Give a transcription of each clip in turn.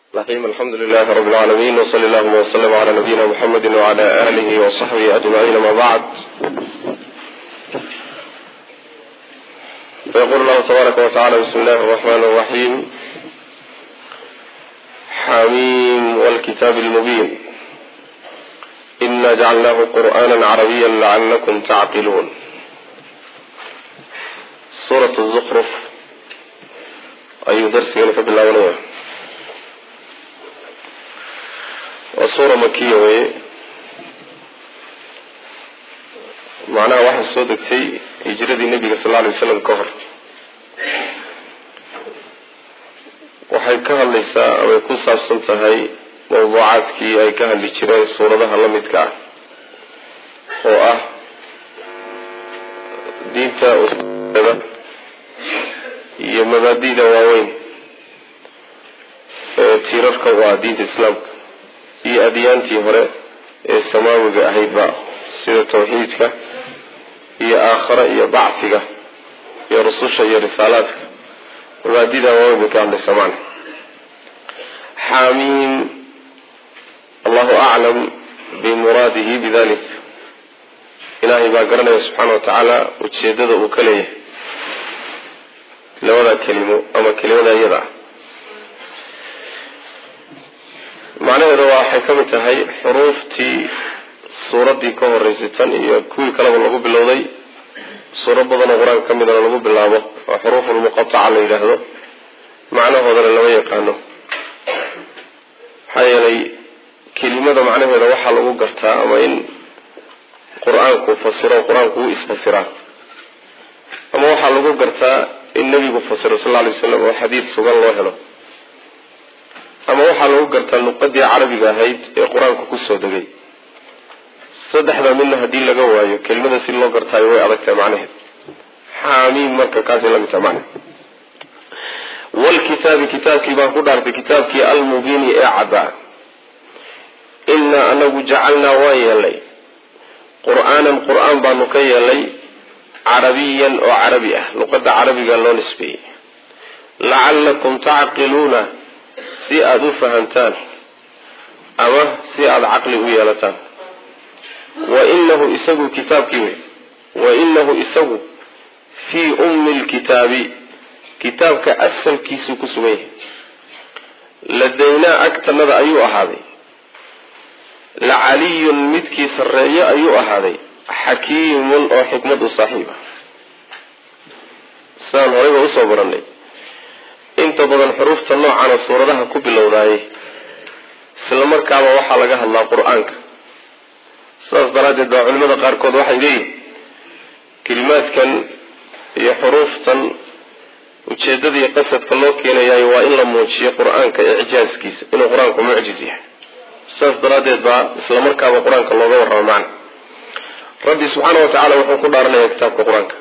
الرحيم. الحمد لله رب العالمين، وصلى الله وسلم على نبينا محمد وعلى آله وصحبه أجمعين. ما بعد، فيقول الله تبارك وتعالى: بسم الله الرحمن الرحيم. حميم والكتاب المبين إنا جعلناه قرآنا عربيا لعلكم تعقلون. سورة الزخرف أي درس ينفع بالله ونواه. وصورة مكية وهي معناها واحد صودك في هجرة النبي صلى الله عليه وسلم كهر، waxay ka hadlaysaa ama ay ku saabsan tahay mawduucaadkii ay ka hadli jireen suuradaha la midka ah oo ah diinta usuulada iyo mabaadi'da waaweyn ee tiirarka u ah diinta islaamka iyo adyaantii hore ee samaawiga ahaydba, sida tawxiidka iyo aakhira iyo bacfiga iyo rususha iyo risaalaadka. mabaadida waaweyn bay ka hadlaysaa macna. xamiim, allahu aclam bimuraadihi bidalik. ilaahay baa garanaya subxaana wa tacaala ujeedada uu ka leeyahay labada kelimo ama kelimada iyada ah. macnaheeda waxay ka mid tahay xuruuftii suuraddii ka horeysay tan iyo kuwii kaleba lagu bilowday. suuro badanoo qur-aanka ka midana lagu bilaabo oo xuruufulmuqataca la yidhaahdo, macnahoodana lama yaqaano. maxaa yeelay kelimada macnaheeda waxaa lagu gartaa ama in qur-aanku fasiro, qur-aanku u isfasiraa, ama waxaa lagu gartaa in nebigu fasiro sal lla alay wasalam oo xadiid sugan loo helo, ama waxaa lagu gartaa luqadii carabiga ahayd ee qur-aanku kusoo degay. saddexda midna haddii laga waayo kelimada si loo gartaayo way adag tahay macnaheed. xamiim marka kaasay la mid tahay macnaheed. walkitaabi, kitaabkii baan ku dhaartay, kitaabkii almubiini ee caddaa. inaa anagu jacalnaa waan yeelnay qur'aanan qur'aan baanu ka yeelnay carabiyan oo carabi ah, luqada carabiga loo nisbeeyey. lacallakum tacqiluuna, si aada u fahamtaan ama si aada caqli u yeelataan. wainahu isagu kitaabkii wey, wainahu isagu fii ummi lkitaabi, kitaabka asalkiisuu ku sugan yahay. ladaynaa agtanada ayuu ahaaday, lacaliyun midkii sarreeyo ayuu ahaaday, xakiimun oo xikmad u saaxiiba. sidaan horeyba usoo baranay, inta badan xuruufta noocana suuradaha ku bilowdaayay isla markaaba waxaa laga hadlaa qur-aanka. sidaas daraaddeed baa culimada qaarkood waxay leeyihin kelimaadkan iyo xuruuftan ujeedada iyo qasadka loo keenayaay waa in la muujiyo qur-aanka icjaaskiisa, inuu qur-aanku mucjiz yahay. sidaas daraaddeed baa isla markaaba qur-aanka looga warramo macna. rabbi subxaana wa tacaala wuxuu ku dhaaranayaa kitaabka qur-aanka.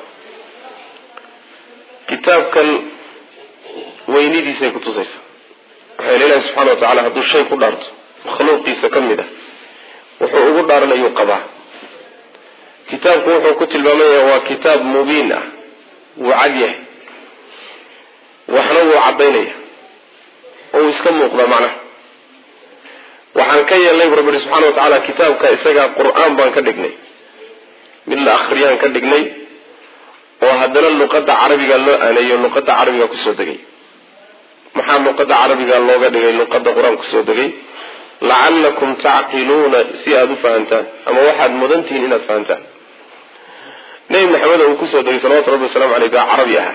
kitaabkan weynidiisay kutusaysaa. waxay leedahay subxana wa tacaala hadduu shay ku dhaarto makhluuqiisa ka mid ah wuxuu ugu dhaaranayuu qabaa. kitaabku wuxuu ku tilmaamaya waa kitaab mubiin ah, wuu cad yahay, waxna wuu cadaynaya oo uu iska muuqdaa macnaha. waxaan ka yeelnay bu rabbi subxana wa tacaala kitaabka isagaa qur-aan baan ka dhignay, mid la akhriyaan ka dhignay, oo haddana luqada carabiga loo aaneeyo, luqada carabiga kusoo degay. maxaa luqada carabiga looga dhigay luqada qur-aan kusoo degay? lacallakum tacqiluuna, si aada u fahantaan ama waxaad mudantihiin inaad fahantaan. nebi maxamed uu kusoo degay salawatu rabbi wasalaamu aleyh baa carabi ahaa.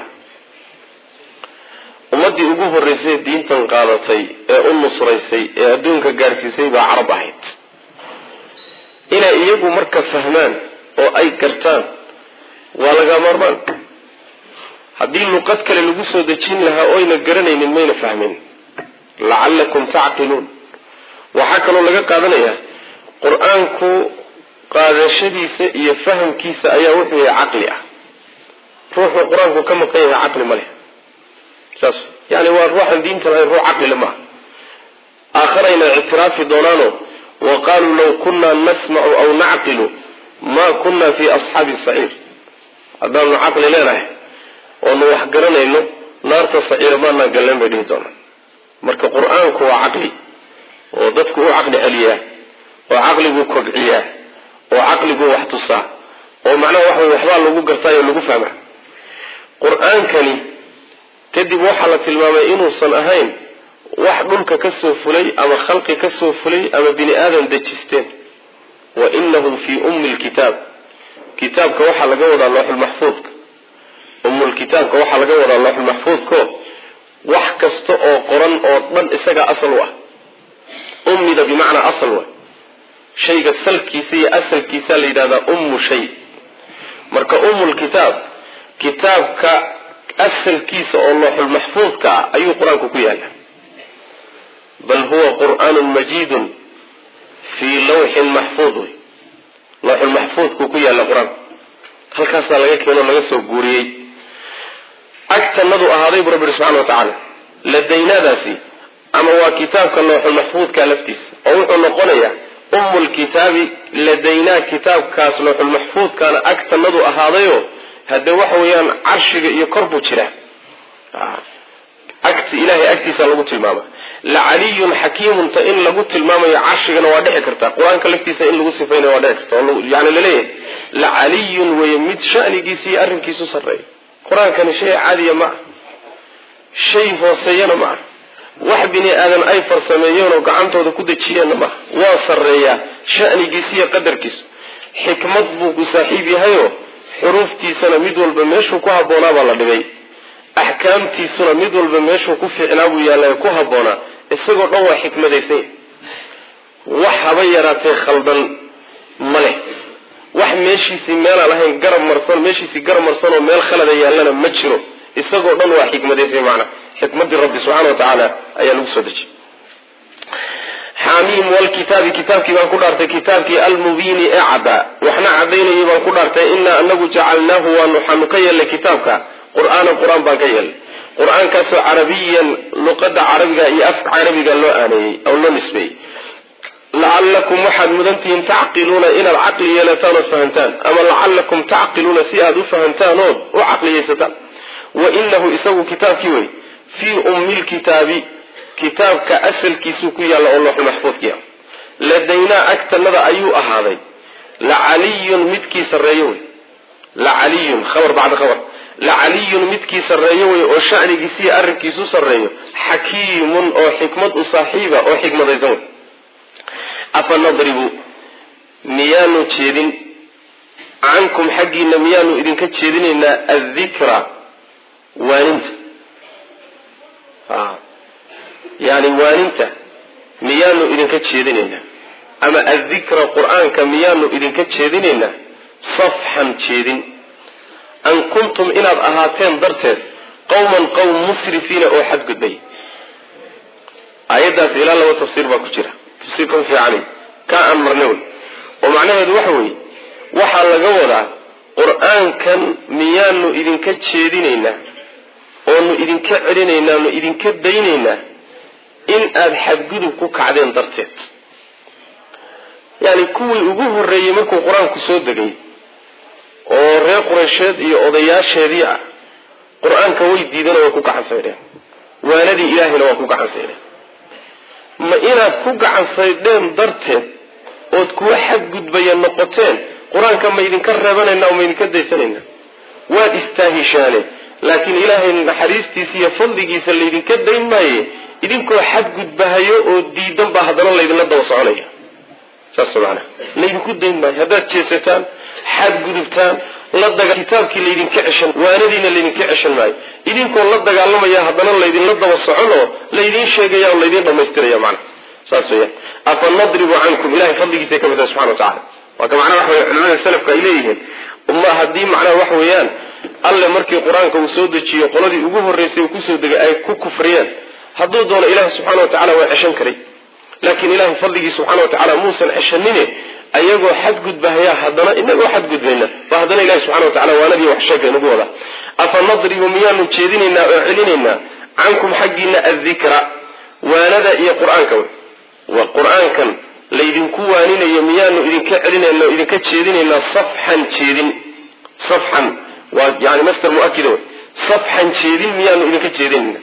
ummadii ugu horeysay diintan qaadatay ee u nusraysay ee adduunka gaarsiisay baa carab ahayd. inay iyagu marka fahmaan oo ay gartaan waa laga maarmaan. haddii luqad kale lagu soo dejin lahaa oyna garanaynin mayna fahmin. lacallakum tacqiluun. waxaa kaloo laga qaadanayaa qur-aanku qaadashadiisa iyo fahamkiisa ayaa wuxuu yahay caqli ah. ruuxuu qur-aanku ka maqan yahay caqli ma leh. saas yani waa ruuxan diinta lahayn ruux caqlile maaha. aakharayna ictiraafi doonaano wa qaaluu law kunna nasmacu aw nacqilu ma kunna fi asxaabi saciir. haddaanu caqli leenahay oonu wax garanayno naarta saciira maanaan galleen bay dhihi doonaan. marka qur-aanku waa caqli oo dadku u caqli celiyaa oo caqligu kobciyaa oo caqligu wax tusaa oo macnaha waxbaa lagu gartaayo lagu fahmaa qur-aankani kadib waxaa la tilmaamay inuusan ahayn wax dhulka ka soo fulay ama khalqi ka soo fulay ama bini aadan dejisteen wa innahu fii ummi lkitaab kitaabka waxaa laga wadaa looxulmaxfuudka ummulkitaabka waxaa laga wadaa looxulmaxfuudko wax kasta oo qoran oo dhan isagaa asal u ah ummida bimacnaa asal wa shayga salkiisa iyo asalkiisa la yidhahdaa ummu shay marka ummulkitaab kitaabka asalkiisa oo looxulmaxfuudka ah ayuu qur-aanku ku yaala bal huwa qur'aanun majiidun fii lawxin maxfuud wey looxulmaxfuudku ku yaala qur-aanku halkaasaa laga keeno laga soo guuriyey agtanadu ahaaday bu rabbi subxana watacaala ladaynaadaasi ama waa kitaabka looxulmaxfuudka laftiisa oo wuxuu noqonayaa ummulkitaabi ladaynaa kitaabkaas looxulmaxfuudkaana agtanadu ahaadayo haddee waxa weeyaan carshiga iyo kor buu jiraa agti ilahay agtiisa lagu tilmaama lacaliyun xakiimunta in lagu tilmaamayo carshigana waa dhici karta qur-aanka laftiisa in lagu sifaynayo waa dhici karta yani laleeyahay lacaliyun weye mid shanigiisa iyo arrinkiisu sarreeya qur-aankani shay caadiya ma ah shay hooseeyana ma ah wax bini aadan ay farsameeyeen oo gacantooda ku dejiyeenna maaha waa sarreeyaa shanigiisa iyo qadarkiisu xikmad buu ku saaxiib yahayo xuruuftiisana mid walba meeshuu ku habboonaa baa la dhigay axkaamtiisuna mid walba meeshuu ku fiicnaa buu yaalla ku habboonaa isagoo dhan waa xikmadaysan wax haba yaraatee khaldan ma leh wax meeshiisii meelaan ahayn meeshiisii garab marsan oo meel khalada yaallana ma jiro isagoo dhan waa xikmadaysan macnaa xikmadii rabbi subxaana watacaala ayaa lagu soo dejiyey xamiim walkitaabi kitaabkii baan ku dhaartay kitaabkii almubiini ee caddaa waxna cadaynayay baan ku dhaartay inaa anagu jacalnaahu waxaanu ka yeelnay kitaabka qur'aanan qur-aan baan ka yeelnay qur-aankaasoo carabiyan luqada carabiga iyo afka carabiga loo aaneeyey oo loo nisbeeyey lacalakum waxaad mudantihiin tacqiluuna inaad caqli yeelataan ood fahantaan ama lacalakum tacqiluuna si aad u fahantaan ood u caqliyaysataan wa inahu isagu kitaabkii wey fii ummi lkitaabi kitaabka asalkiisuu ku yaalla oo looxul maxfuudkiya ladaynaa agtanada ayuu ahaaday lacaliyun midkii sarreeyo wey lacaliyun khabar bacda khabar lacaliyun midkii sarreeyo wey oo shanigiisiiyo arrinkiisu sarreeyo xakiimun oo xikmad u saaxiiba oo xikmadaysan wey afa nadribu miyaanu jeedin cankum xaggiina miyaanu idinka jeedinaynaa addikra waaninta yani waaninta miyaanu idinka jeedinaynaa ama addikra qur-aanka miyaanu idinka jeedinaynaa safxan jeedin an kuntum inaad ahaateen darteed qawman qowm musrifiina oo xadgudbay aayaddaas ilaa 2 tafsiir baa ku jira tafsiirka fiican ka aan marnay oo macnaheedu waxa weeye waxaa laga wadaa qur-aankan miyaanu idinka jeedinaynaa oonu idinka celinaynaa nu idinka daynaynaa in aada xadgudub ku kacdeen darteed yani kuwii ugu horreeyey markuu qur-aanku soo degay oo reer quraysheed iyo odayaasheedii ah qur-aanka way diideen oo way ku gacansaydheen waanadii ilaahayna waa ku gacansaydheen ma inaad ku gacansaydheen darteed ood kuwa xadgudbaya noqoteen qur-aanka ma idinka reebanaynaa oo ma idinka daysanaynaa waad istaahishaane laakiin ilaahay naxariistiisa iyo fadligiisa laydinka dayn maaye idinkoo xadgudbahayo oo diidan baa haddana laydinla daba soconaya saas maana laydinku dayn maayo haddaad jeesataan xadgudubtaan kitaabkii laydinka ceshan waanadiina laydinka ceshan maayo idinkoo la dagaalamaya haddana laydinla daba socon oo laydin sheegaya oo laydin dhamaystiraya macna saas weeyaan afa nadribu cankum ilahay fadligiisa ka mida subxana watacaala waa ka macnaha waxa culimada salafka ay leeyihiin umma haddii macnaha waxa weeyaan alle markii qur-aanka uu soo dejiyo qoladii ugu horreysay uu kusoo degay ay ku kufriyeen hadduu doono ilahi subxana watacaala waa ceshan karay laakiin ilahay fadligiisa subxana watacaala muusan ceshanine ayagoo xadgudbahaya haddana inagoo xadgudbayna ba haddana ilahi subxana watacala waanadii wax sheegay nagu wada afa nadribu miyaanu jeedinaynaa oo celinaynaa cankum xaggiina addikra waanada iyo qur-aanka wa qur-aankan laydinku waaninayo miyaanu idinka celinayna oo idinka jeedinaynaa safxan jeedin safxan waa yani master muakida wey safxan jeedin miyaanu idinka jeedinayna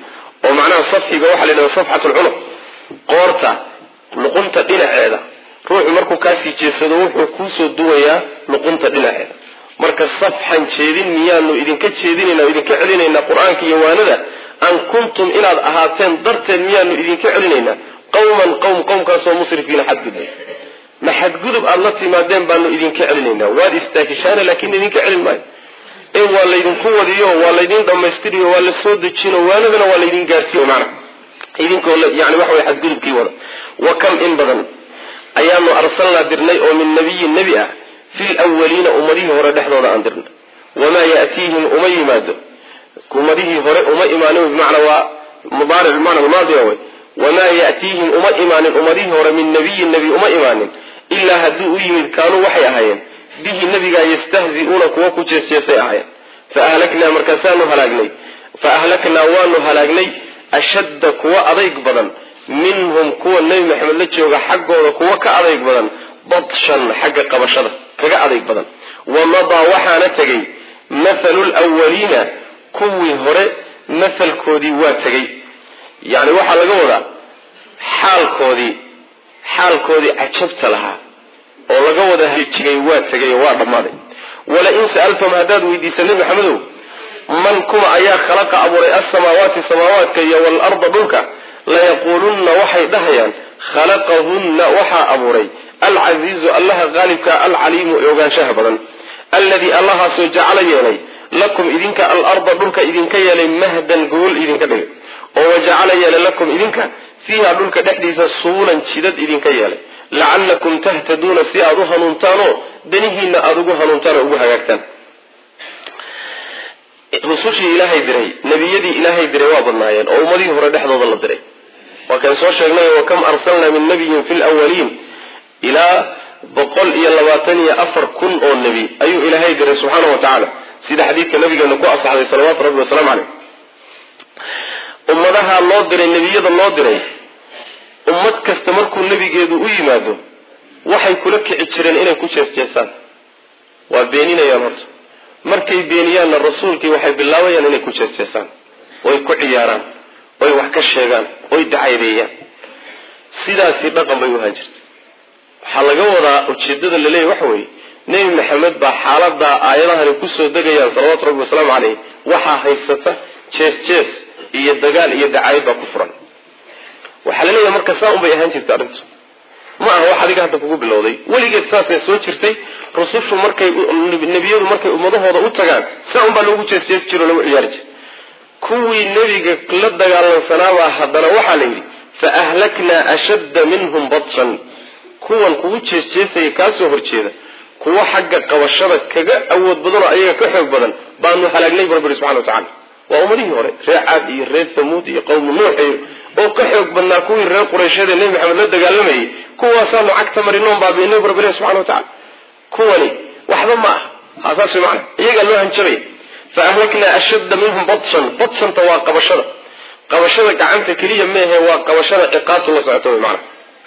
oo macnaha safxiga waxa la yidhahdaa safxatul cunuq qoorta luqunta dhinaceeda ruuxu markuu kaasii jeedsado wuxuu kuusoo duwayaa luqunta dhinaceeda marka safxan jeedin miyaanu idinka jeedinaynaa idinka celinaynaa qur-aanka iyo waanada an kuntum inaad ahaateen darteed miyaanu idinka celinaynaa qowmkaasoo musrifiina xadgudbay ma xadgudub aada la timaadeen baanu idinka celinaynaa waad istaakishaana laakiin idinka celin maayo in waa laydinku wadiyo waa laydin dhamaystiriyo waa la soo dejino waanadana waa laydin gaarsiiyo macna idinkoo yani waxa way xadgudubkii wada wa kam in badan ayaanu arsalnaa dirnay oo min nabiyin nebi ah fi lwaliina ummadihii hore dhexdooda aan dirnay wamaa ya'tiihim uma yimaado ummadihii hore uma imaanin bimacnaa waa mudaaric bimacna maadiga way wamaa ya'tiihim uma imaanin ummadihii hore min nabiyin nebi uma imaanin ilaa hadduu u yimid kaanuu waxay ahaayeen bihi nebigaa yastahzi'uuna kuwa ku jeesjeesay ahaayeen faahlaknaa markaasaanu halaagnay faahlaknaa waanu halaagnay ashadda kuwa adayg badan minhum kuwa nebi maxamed la jooga xaggooda kuwa ka adayg badan badshan xagga qabashada kaga adayg badan wamadaa waxaana tegay mathalu lwaliina kuwii hore mathalkoodii waa tegay yani waxaa laga wadaa xaalkoodii cajabta lahaa oo laga wada hijigay waa tegay oo waa dhammaaday walain sa'altum haddaad weydiisa nebi maxamedow man kuma ayaa khalaqa abuuray alsamaawaati samaawaadka iyo waalarda dhulka layaquulunna waxay dhahayaan khalaqahunna waxaa abuuray alcasiizu allaha qaalibka alcaliimu ee ogaanshaha badan alladii allahaasoo jacala yeelay lakum idinka alarda dhulka idinka yeelay mahdan gogol idinka dhigay oo wajacala yeelay lakum idinka fiiha dhulka dhexdiisa subulan jidad idinka yeelay lacallakum tahtaduuna si aada u hanuuntaanoo danihiina aada ugu hanuuntaan oo ugu hagaagtaan rusushii ilaahay diray nebiyadii ilaahay diray waa badnaayeen oo ummadihii hore dhexdooda la diray waa kan soo sheegnay wa kam arsalnaa min nabiyin fi lwaliin ilaa 124,000 oo nebi ayuu ilaahay diray subxaana wa tacaala sida xadiidka nabigeena ku asaxday salawaatu rabbi wasalaamu caleyh ummadaha loo diray nebiyada loo diray ummad kasta markuu nebigeedu u yimaado waxay kula kici jireen inay ku jeesjeesaan waa beeninayaan horta markay beeniyaanna rasuulkii waxay bilaabayaan inay ku jeesjeesaan oy ku ciyaaraan oy wax ka sheegaan oy dacaydeeyaan sidaasi dhaqan bay u ahaan jirtay waxaa laga wadaa ujeedada laleeyahy waxa weeye nebi maxamed baa xaaladaa aayadahani kusoo degayaan salawaatu rabbi wasalaamu caleyh waxaa haysata jees iyo dagaal iyo dacaayad baa ku furan waxaa la leeyahay marka saa un bay ahaan jirtay arrintu ma aha wax adiga hadda kugu bilowday weligeed saasay soo jirtay rusushu nebiyadu markay ummadahooda u tagaan saa un baa loogu jees jiro lagu ciyaari jiray kuwii nebiga la dagaalamsanaabaa haddana waxaa la yidhi fa ahlaknaa ashadda minhum badshan kuwan kugu jeesjeesaya kaasoo horjeeda kuwa xagga qabashada kaga awood badanoo ayaga ka xoog badan baanu halaagnay bu rabbi subxana wa tacala waa ummadihii hore reer caad iyo reer thamuud iyo qowmu nuux oo ka xoog badnaa kuwii reer qurayshyada nebi maxamed la dagaalamayay kuwaasaanu cagta marinoon baabiinay bu rabbi subxana wa tacala kuwani waxba ma aha saas way macana iyagaa loo hanjabaya fa ahlaknaa ashadda minhum badshanta waa qabashada gacanta keliya meehe waa qabashada ciqaabtu la socoto way macana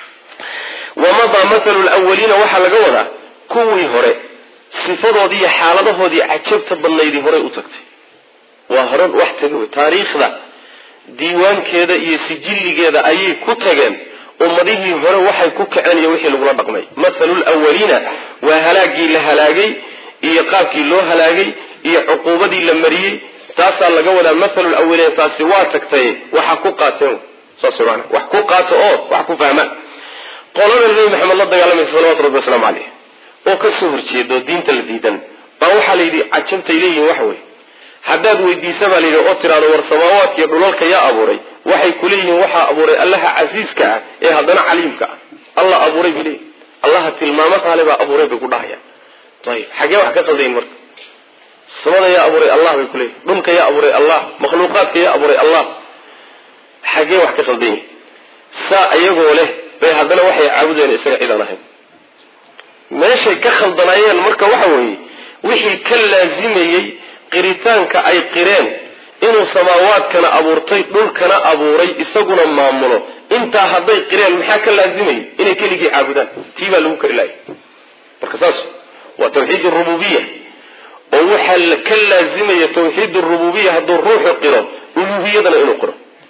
wamadaa mathalu lwaliina waxaa laga wadaa kuwii hore sifadoodii iyo xaaladahoodii cajabta badnaydii horey u tagtay waa hore wax taga wey taariikhda diiwaankeeda iyo sijilligeeda ayay ku tageen ummadihii hore waxay ku kaceen iyo wixii lagula dhaqmay mathalu lwaliina waa halaagii la halaagay iyo qaabkii loo halaagay iyo cuquubadii la mariyey taasaa laga wadaa mathalu lwaliina taasi waa tagtay waxa ku qaateen saas maana wax ku qaato oo wax ku fahmaan qolada nebi maxamed la dagaalamaysa salawatu rabbi wasalaamu caleyh oo kasoo horjeedo diinta la diidan baa waxaa layidhi cajabtay leeyihin waxa weye haddaad weydiisa baa layidhi oo tiraado war samaawaadka iyo dhulalka yaa abuuray waxay kuleeyihiin waxaa abuuray allaha casiiska ah ee haddana caliimka ah allah abuuray bay leeyihin allaha tilmaamo kaale baa abuuray bay ku dhahayaan ayib xaggee wax ka qaldayin marka samada yaa abuuray allah bay kuleeyihin dhulka yaa abuuray allah makhluuqaadka yaa abuuray allah xaggee wax ka qaldayin saa iyagoo leh bay haddana waxay caabudeen isaga cidaan ahayn meeshay ka khaldanaayeen marka waxa weeye wixii ka laazimayey qiritaanka ay qireen inuu samaawaadkana abuurtay dhulkana abuuray isaguna maamulo intaa hadday qireen maxaa ka laazimayay inay keligii caabudaan tii baa lagu kari laayay marka saas waa tawxiid rububiya oo waxaa ka laazimaya tawxiid rububiya hadduu ruuxu qiro uluhiyadana inuu qiro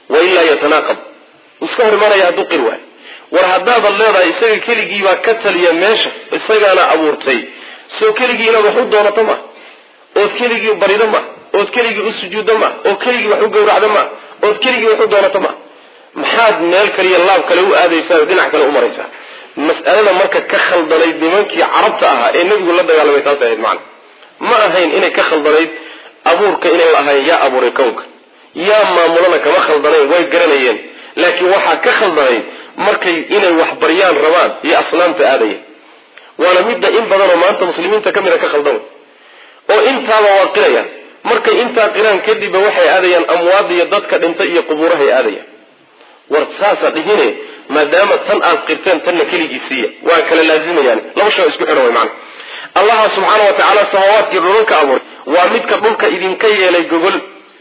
wa illaa yatanaaqab iska hor imanaya hadduu qiri waayo war haddaadan leedahay isaga keligii baa ka taliya meesha isagaana abuurtay soo keligii inaad wax u doonato ma ood keligii barido ma ood keligii u sujuuddo ma oo keligii wax u gawracdo ma ood keligii wax u doonato ma maxaad meel kale iyo laab kale u aadaysaa oo dhinac kale u maraysaa mas'alada marka ka khaldanayd nimankii carabta ahaa ee nebigu la dagaalamay taas ahayd macna ma ahayn inay ka khaldanayd abuurka inay la ahayn yaa abuuray kownka yaa maamulana kama khaldanayn way garanayeen laakiin waxaa ka khaldanayd markay inay wax baryaan rabaan iyo asnaamta aadaya waana midda in badanoo maanta muslimiinta ka mida ka khaldan oo intaaba waa qirayaan markay intaa qiraan kadibba waxay aadayaan amwaada iyo dadka dhintay iyo qubuurahay aadayaan war saasa dhihine maadaama tan aad qirteen tanna keligii siiya waa kala laazimayaan laba shay isku xidhan way macna allah subxaanahu wa tacaala samaawaadkii dhulka abuuray waa midka dhulka idinka yeelay gogol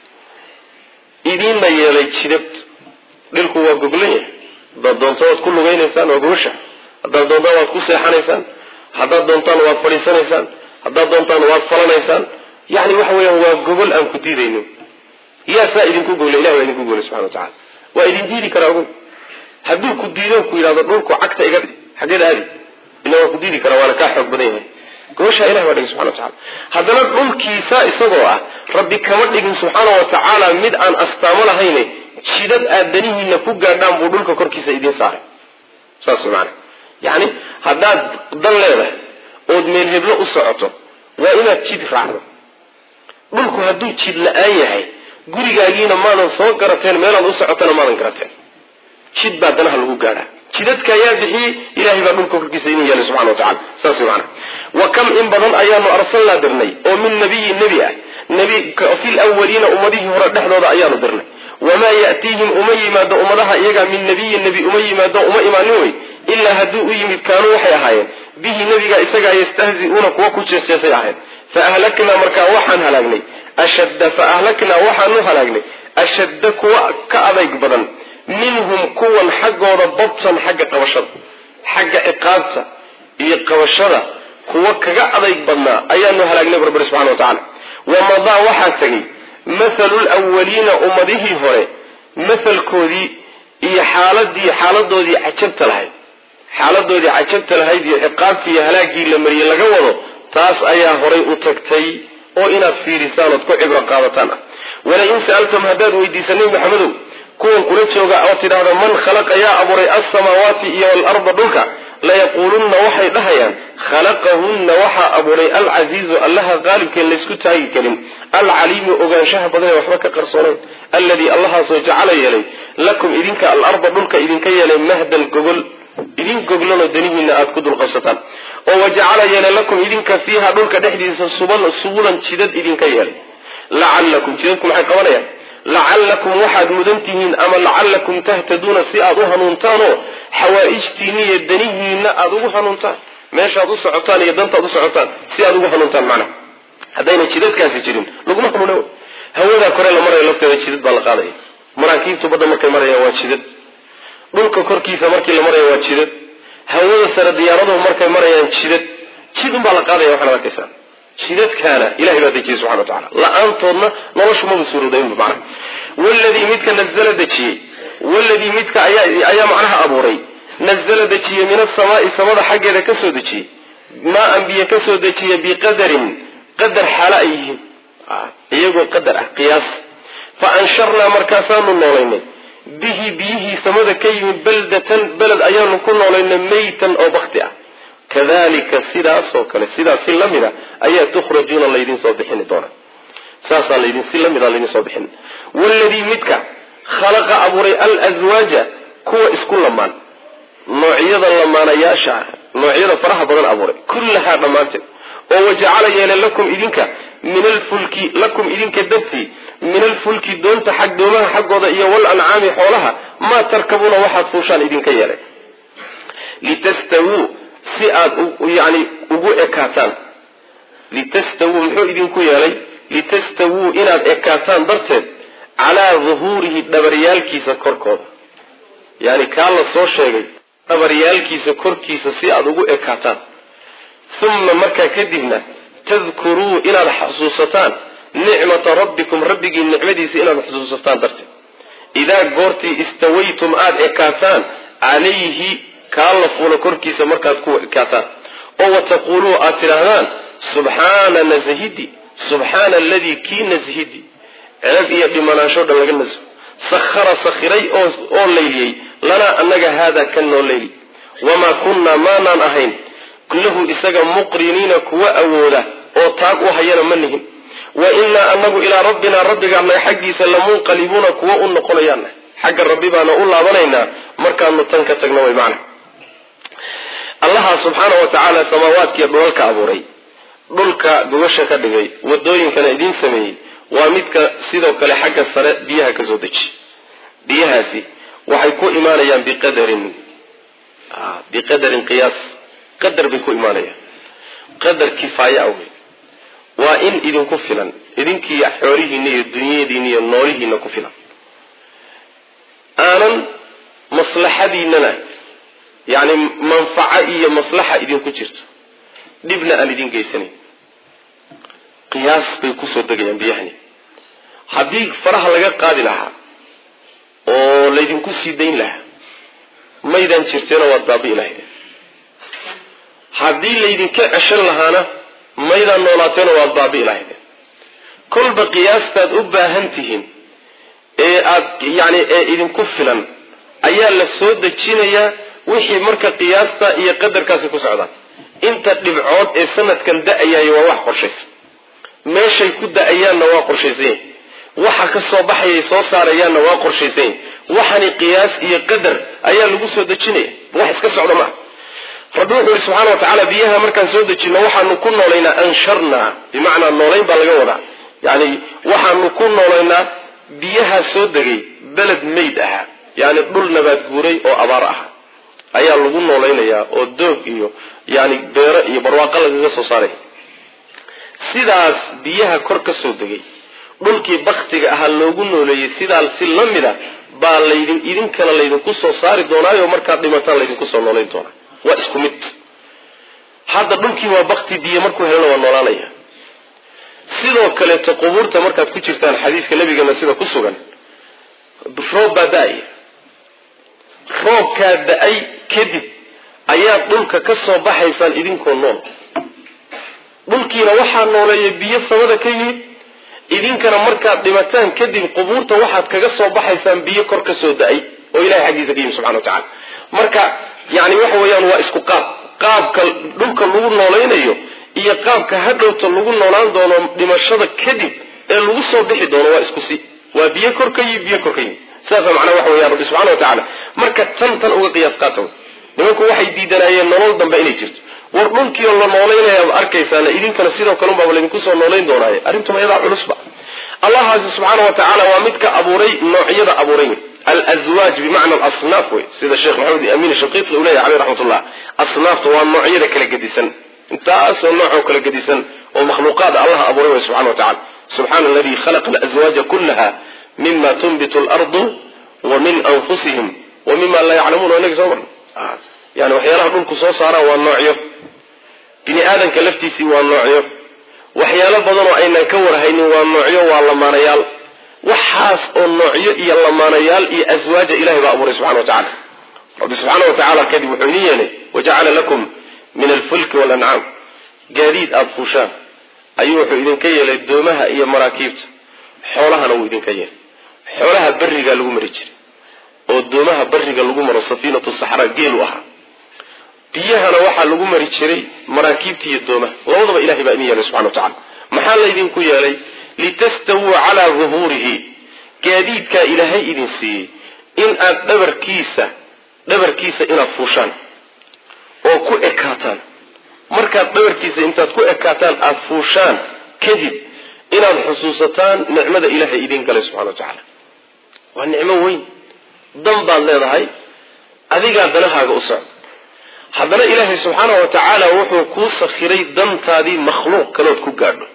idinna yeelay jidad dhulku waa goglan yahay haddaad doonto waad ku lugaynaysaan waa gogosha haddaad doontaan waad ku seexanaysaan haddaad doontaan waad fadhiisanaysaan haddaad doontaan waad falanaysaan yani waxa weeyaan waa gogol aan ku diidayno yaa saa idinku goglay ilahi waa idinku goglay subxana wa tacala waa idin diidi karaa ogow hadduu ku diido ku yidhahdo dhulku cagta iga xaggeed aadi ila waa ku diidi karaa waana kaa xoog badan yahay gogoshaa ilahi waa dhigin subxana wa tacala haddana dhulkiisa isagoo ah rabbi kama dhigin subxaana wa tacaala mid aan astaamo lahayne jidad aad danihiina ku gaadhaan buu dhulka korkiisa idiin saaray saas maana yani haddaad dan leedahay ood meel heblo u socoto waa inaad jid raacdo dhulku hadduu jid la-aan yahay gurigaagiina maadan soo garateen meelaad u socotana maadan garateen jid baa danaha lagu gaadhaa jidadka ayaa bixiyey ilahay baa dhulka korkiisa idin yeelay subxana wa tacala saas maana wa kam in badan ayaanu arsalnaa dirnay oo min nabiyin nebi ah fi lwaliina ummadihii hore dhexdooda ayaanu dirnay wamaa ya'tiihim uma yimaado ummadaha iyagaa min nabiyin nebi uma yimaado uma imaanin wey ilaa hadduu u yimid kaanuu waxay ahaayeen bihi nebiga isagaa yastahzi'uuna kuwa ku jeesjeesay ahayd faahlaknaa markaa waxaan halaagnay waxaanu halaagnay ashadda kuwa ka adayg badan minhum kuwan xaggooda babtan xagga qabashada xagga ciqaabta iyo qabashada kuwa kaga adayg badnaa ayaanu halaagnay rabbi subxana wa tacala wamadaa waxaa tegay mathalu lwaliina ummadihii hore mathalkoodii iyo xaaladoodii cajabta lahayd iyo ciqaabtii iyo halaagii la mariyey laga wado taas ayaa horay u tagtay oo inaad fiirisaan ood ku cibro qaadataan ah walain sa'altum haddaad weydiisa nebi maxamedow kuwan kula jooga oo tidhaahda man khalaqa yaa abuuray alsamaawaati iyo waalarda dhulka layaquulunna waxay dhahayaan khalaqahunna waxaa abuuray alcasiizu allaha qaalibkeen laysku taagi karin alcaliimu ogaanshaha badan ee waxba ka qarsoonayn alladii allahaasoo jacala yeelay lakum idinka alarda dhulka idinka yeelay mahdan gogol idin goglanoo danihiina aada ku dulqabsataan oo wajacala yeelay lakum idinka fiiha dhulka dhexdiisa subulan jidad idinka yeelay lacalakum jidadku maxay qabanayaan lacallakum waxaad mudan tihiin ama lacallakum tahtaduuna si aada u hanuuntaanoo xawaaijtiina iyo danihiina aada ugu hanuuntaan meeshaad u socotaan iyo dantaad u socotaan si aada ugu hanuuntaan macnaha haddayna jidadkaasi jirin laguma hanuuna hawadaa kore la marayo lafteeda jidad baa la qaadaya maraakiibtu badda markay marayaan waa jidad dhulka korkiisa markii la marayo waa jidad hawada sare diyaaraduhu markay marayaan jid unbaa la qaadaya waxaad arkaysaa jidadkaana ilahay baa dejiyey subxana wa tacala la-aantoodna noloshu maba suurodaynba macnaha waladii midka nazala dejiyey waladii midka ayaa macnaha abuuray nazala dejiyey min asamaai samada xaggeeda kasoo dejiyey maa anbiye kasoo dejiya biqadarin qadar xaalo ay yihiin iyagoo qadar ah qiyaas fa ansharnaa markaasaanu noolaynay bihi biyihii samada ka yimid baldatan beled ayaanu ku noolaynay maytan oo bakti ah kadalika sidaasoo kale sidaas si lamida ayaa tukhrajuuna laydin soo bixini doona saasaa si lamida laydin soo bixin waladii midka khalaqa abuuray alswaaja kuwa isku lamaan noocyada lamaanayaasha noocyada faraha badan abuuray kullahaa dhammaanteed oo wajacala yeelay lakum idinka dartii min alfulki doonta doomaha xaggooda iyo walancaami xoolaha maa tarkabuuna waxaad fuushaan idinka yeelay litastawuu si aad yani ugu ekaataan litastawuu muxuu idinku yeelay litastawuu inaad ekaataan darteed calaa duhuurihi dhabaryaalkiisa korkooda yani kaa la soo sheegay dhabaryaalkiisa korkiisa si aad ugu ekaataan uma markaa kadibna tadkuruu inaad xasuusataan nicmata rabbikum rabbigii nicmadiisa inaad xusuusataan darteed idaa goortii istawaytum aada ekaataan calayhi kaa la fuulo korkiisa markaad ku ekaataan oo wataquuluu aad tidhaahdaan subxaana nasahidi subxaana aladii kii nasahidi ceeb iyo dhimanaansho dhan laga naso sakhara sakhiray oo layliyey lanaa annaga haadaa kan noo layli wamaa kunnaa maanaan ahayn lahu isaga muqriniina kuwa awooda oo taag u hayana ma nihin wa innaa anagu ilaa rabbinaa rabbigaanaga xaggiisa lamunqalibuuna kuwa u noqonayaana xagga rabbi baana u laabanaynaa markaanu tan ka tagno way macna allaha subxaana wa tacaala samaawaadkiiyo dhulalka abuuray dhulka gogasha ka dhigay wadooyinkana idiin sameeyey waa midka sidoo kale xagga sare biyaha ka soo deji biyahaasi waxay ku imaanayaan biqadarin qiyaas qadar bay ku imaanayaan qadar kifaaya awey waa in idinku filan idinkiiyo xoolihiina iyo dunyadiina iyo noolihiina ku filan aanan maslaxadiinana yani manfaco iyo maslaxa idinku jirto dhibna aan idin geysanayn qiyaas bay kusoo degayaan biyahani haddii faraha laga qaadi lahaa oo laydinku sii dayn lahaa maydaan jirteena waad baabi'i lahaydeen haddii laydinka ceshan lahaana maydaan noolaateena waad baabi'i lahaydeen kolba qiyaastaad u baahan tihiin ee aad yani ee idinku filan ayaa la soo dejinayaa wixii marka qiyaasta iyo qadarkaasi ku socdaan inta dhibcood ee sanadkan da-ayayo waa wax qorshaysan meeshay ku da-ayaanna waa qorshaysanyahin waxa ka soo baxayay soo saarayaanna waa qorshaysanyahin waxani qiyaas iyo qadar ayaa lagu soo dejinaya wax iska socda maaha rabbi wuxuu yihi subxaana wa tacaala biyaha markaan soo dejino waxaanu ku noolaynaa ansharnaa bimacnaa noolayn baa laga wadaa yani waxaanu ku noolaynaa biyaha soo degay beled mayd ahaa yani dhul nabaad guuray oo abaar aha ayaa lagu noolaynayaa oo doog iyo yani beero iyo barwaaqo lagaga soo saaraya sidaas biyaha kor ka soo degay dhulkii baktiga ahaa loogu nooleeyey sidaas si la mida baa idinkana laydinku soo saari doonaayo markaad dhimataan laydinku soo noolayn doonaa waa isku mid hadda dhulkii waa bakti biyo markuu helana waa noolaanaya sidoo kaleeto qubuurta markaad ku jirtaan xadiiska nabigana sida ku sugan roob baa da-ay roobkaa da-ay kadib ayaad dhulka ka soo baxaysaan idinkoo nool dhulkiina waxaa nooleeya biyo samada ka yimid idinkana markaad dhimataan kadib qubuurta waxaad kaga soo baxaysaan biyo kor ka soo da-ay oo ilahay xaggiisa ka yimid subxana wa tacala marka yani waxa weeyaan waa isku qaabka dhulka lagu noolaynayo iyo qaabka hadhowta lagu noolaan doono dhimashada kadib ee lagu soo bixi doono waa isku si waa biyo kor ka yimid biyo kor ka yimid sidaasa macnaa waxa weeyaan rabbi subxana wa tacaala marka tan uga qiyaas qaata nimanku waxay diidanaayeen nolol dambe inay jirto war dhulkii oo la noolaynayaad arkaysaana idinkana sidoo kale unbaaba laydinku soo noolayn doonaaye arrintuba iyadaa culusba allahaasi subxaana wa tacaala waa midka abuuray noocyada abuuray alazwaaj bimacna alasnaaf wey sida sheekh maxamed amiin shaqiiqi uu leeyahy caleyh raxmatullah asnaafta waa noocyada kala gedisan intaasoo noocoo kala gedisan oo makhluuqaada allaha abuuray wey subxana wa tacala subxaana aladii khalaqa alazwaaja kullaha mima tunbitu alardu wa min anfusihim wa mima laa yaclamuun waa inagi soo marna yani waxyaalaha dhulku soo saaraan waa noocyo bini aadanka laftiisii waa noocyo waxyaalo badan oo aynan ka warhaynin waa noocyo waa lamaanayaal waxaas oo noocyo iyo lamaanayaal iyo aswaaja ilahay baa abuuray subxana wa tacala rabbi subxaana wa tacaala kadib wuxuu idin yeelay wajacala lakum min alfulki walancaam gaadiid aada fuushaan ayuu wuxuu idinka yeelay doomaha iyo maraakiibta xoolahana wuu idinka yeelay xoolaha berigaa lagu mari jiray oo doomaha beriga lagu maro safiinatu saxraa geelu ahaa biyahana waxaa lagu mari jiray maraakiibta iyo doomaha labadaba ilahay baa idin yeelay subxana wa tacala maxaa laydinku yeelay litastawuu calaa duhuurihi gaadiidkaa ilaahay idin siiyey in aad dhabarkiisa inaad fuushaan oo ku ekaataan markaad dhabarkiisa intaad ku ekaataan aada fuushaan kadib inaad xusuusataan nicmada ilaahay idin galay subxana wa tacaala waa nicmo weyn dan baad leedahay adigaa danahaaga u socda haddana ilaahay subxaana wa tacaala wuxuu kuu sakhiray dantaadii makhluuq kalood ku gaadho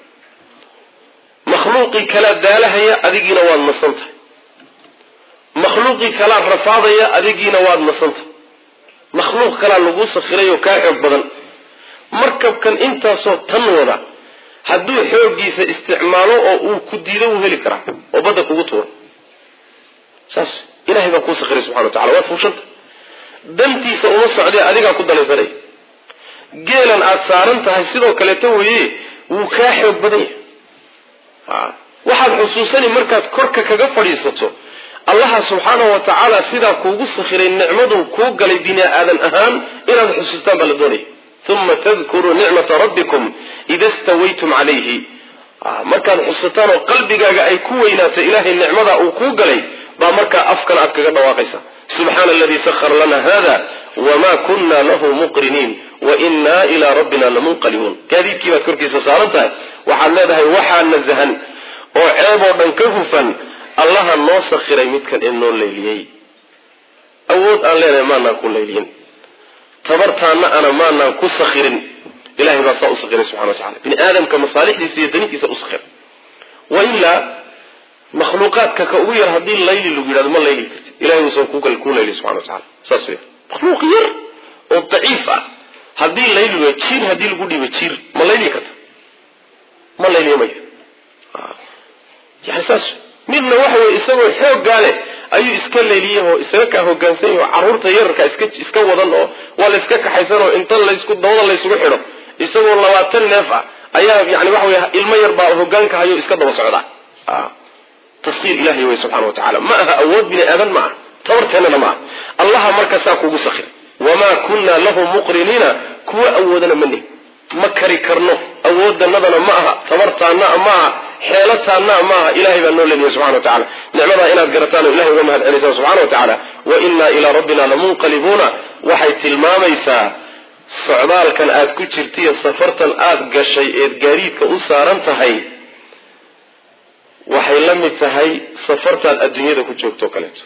makhluuqii kalaa daalahaya adigiina waad nasan tahay makhluuqii kalaa rafaadaya adigiina waad nasan tahay makhluuq kalaa laguu sakhiray oo kaa xoog badan markabkan intaasoo tan wada hadduu xooggiisa isticmaalo oo uu ku diido wuu heli karaa oo badda kugu tuuro saas ilaahay baa ku sakhiray subxanahu wa ta'ala waa fuushanta dantiisa uma socday adiga ku dalaysanay geelan aad saaran tahay sidoo kale weeye wuu ka xoog badan yahay waxaad xusuusani markaad korka kaga fadhiisato Allah subhanahu wa ta'ala sida kuugu sakhiray nicmadu ku galay bini aadan ahaan inaad xusuustaan bal doonay thumma tadhkuru ni'mata rabbikum idha istawaytum alayhi markaad xusuustaan oo qalbigaaga ay ku weynaato ilaahay nicmada uu ku galay ba marka afkan aad kaga dhawaaqaysa subhana alladhi sakhkhara lana hada wama kunna lahu muqrinin wa inna ila rabbina lamunqalibun kadibkii baad korkiisa saarantahay waxaad leedahay waxaa nazahan oo ceeb oo dhan ka hufan allaha noo sakhiray midkan inoo leeliyay awood aan leenahay maana ku leeliyin tabartaana ana maana ku sakhirin ilaahay baa soo sakhiray subhanahu wa ta'ala bin aadamka masaalixdiisa iyo danihiisa u sakhir wa illa makhluuqaadka ka ugu yar hadii layli lagu yiraahdo ma layli karti ilaahay uu soo ku leeliyay subhanahu wa ta'ala saasoo makhluuq yar oo daciif ah hadii layli waa jiir hadii lagu dhibo jiir ma layli karta ma layli ma yani saas midna waxa way isagoo xoog gaale ayuu iska leeliyay oo isaga ka hoggaansan yahay caruurta yarka iska wadan oo wala iska kaxaysan oo inta la isku dawada la isugu xidho isagoo 20 neef ah ayaa yani waxa way ilmo yar baa hoggaanka hayo iska daba socda tasqiir ilaahi wa subhanahu wa ta'ala ma aha awood bini aadan ma tabarteena ma allah marka saa kugu sakhir wama kunna lahu muqrinina kuwa awoodana mani ma kari karno awoodanadana ma aha tabartaana ma aha xeelataana ma aha ilaahay baa noo leeyahay subhanahu wa ta'ala nicmada inaad garataan ilaahay uga mahad celinaysaa subhanahu wa ta'ala wa inna ila rabbina lamunqalibuna waxay tilmaamaysaa socdaalkan aad ku jirtay safartan aad gashay ee gaariidka u saaran tahay waxay la mid tahay safartaad adduunyada ku joogto kaleeto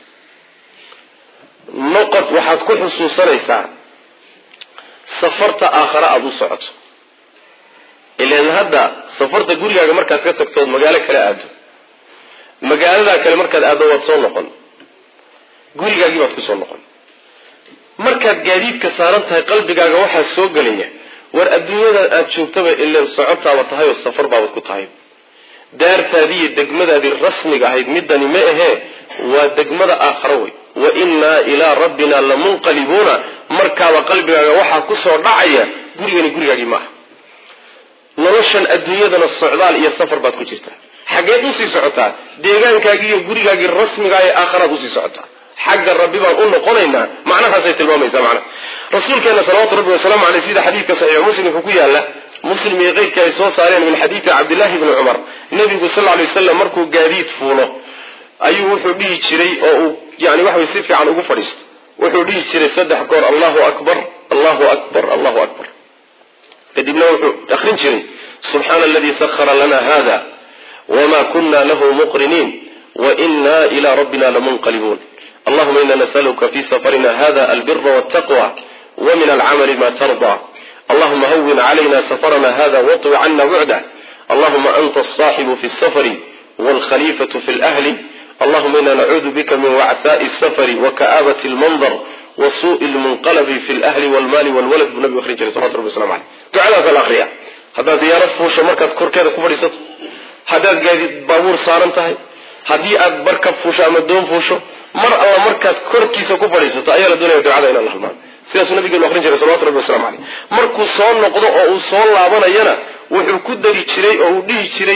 noqod waxaad ku xusuusanaysaa safarta aakhira aad u socoto ilaan hadda safarta gurigaaga markaad ka tagto magaalo kale aado magaalada kale markaad aado waad soo noqon gurigaagii baad ku soo noqon markaad gaadiidka saaran tahay qalbigaaga waxaa soo galaya war adduunyada aad joogtaba ilaan socotaaba tahay oo safar baad ku tahay daartaadii degmadaadii rasmiga ahayd midani ma ahe waa degmada aakhira way wa inna ila rabbina lamunqalibuna markaaba qalbigaaga waxaa ku soo dhacaya gurigaagii ma aha noloshan adduunyadana socdaal iyo safar baad ku jirtaa xageed u sii socotaa deegaankaagii iyo gurigaagii rasmiga ah ee aakhiraad u sii socotaa xagga rabbi baan u noqonaynaa macnahaasay tilmaamaysaa macnaha rasuulkeena salawaatu rabbi wasalaamu caleyh sida xadiidka saxiix muslimka ku yaala muslim iyo qeydka ay soo saareen min xadiidka cabdillahi ibni cumar nabigu sal alay wasalam markuu gaadiid fuulo ayuu wuxuu dhihi jiray oo uu yani waxa si fiican ugu fadhiisto wuxuu dhihi jiray 3 goor allahu akbar allahu akbar allahu akbar kadibna wuxuu akhrin jiray subhana alladhi sakhkhara lana hada wama kunna lahu muqrinin wa inna ila rabbina lamunqalibun اللهم إنا نسألك في سفرنا هذا البر والتقوى ومن العمل ما ترضى اللهم هون علينا سفرنا هذا واطوي عنا بعده اللهم أنت الصاحب في السفر والخليفة في الأهل اللهم إنا نعوذ بك من وعثاء السفر وكآبة المنظر وسوء المنقلب في الأهل والمال والولد بنبي أخرين جري صلى الله عليه وسلم تعالى في الأخرية هذا ديارة فوش مركز كوركيدة كبريسة هذا قاعد باور صارنتهي هذه أكبر كفوش أمدون فوشو mar alla markaad korkiisa ku fadhiisato ayaa la doonaya ducada in Allah halmaan sidaasuu nabigeenu akhrin jiray sallallahu alayhi wasallam markuu soo noqdo oo uu soo laabanayana wuxuu ku dari jiray oo uu dhihi jiray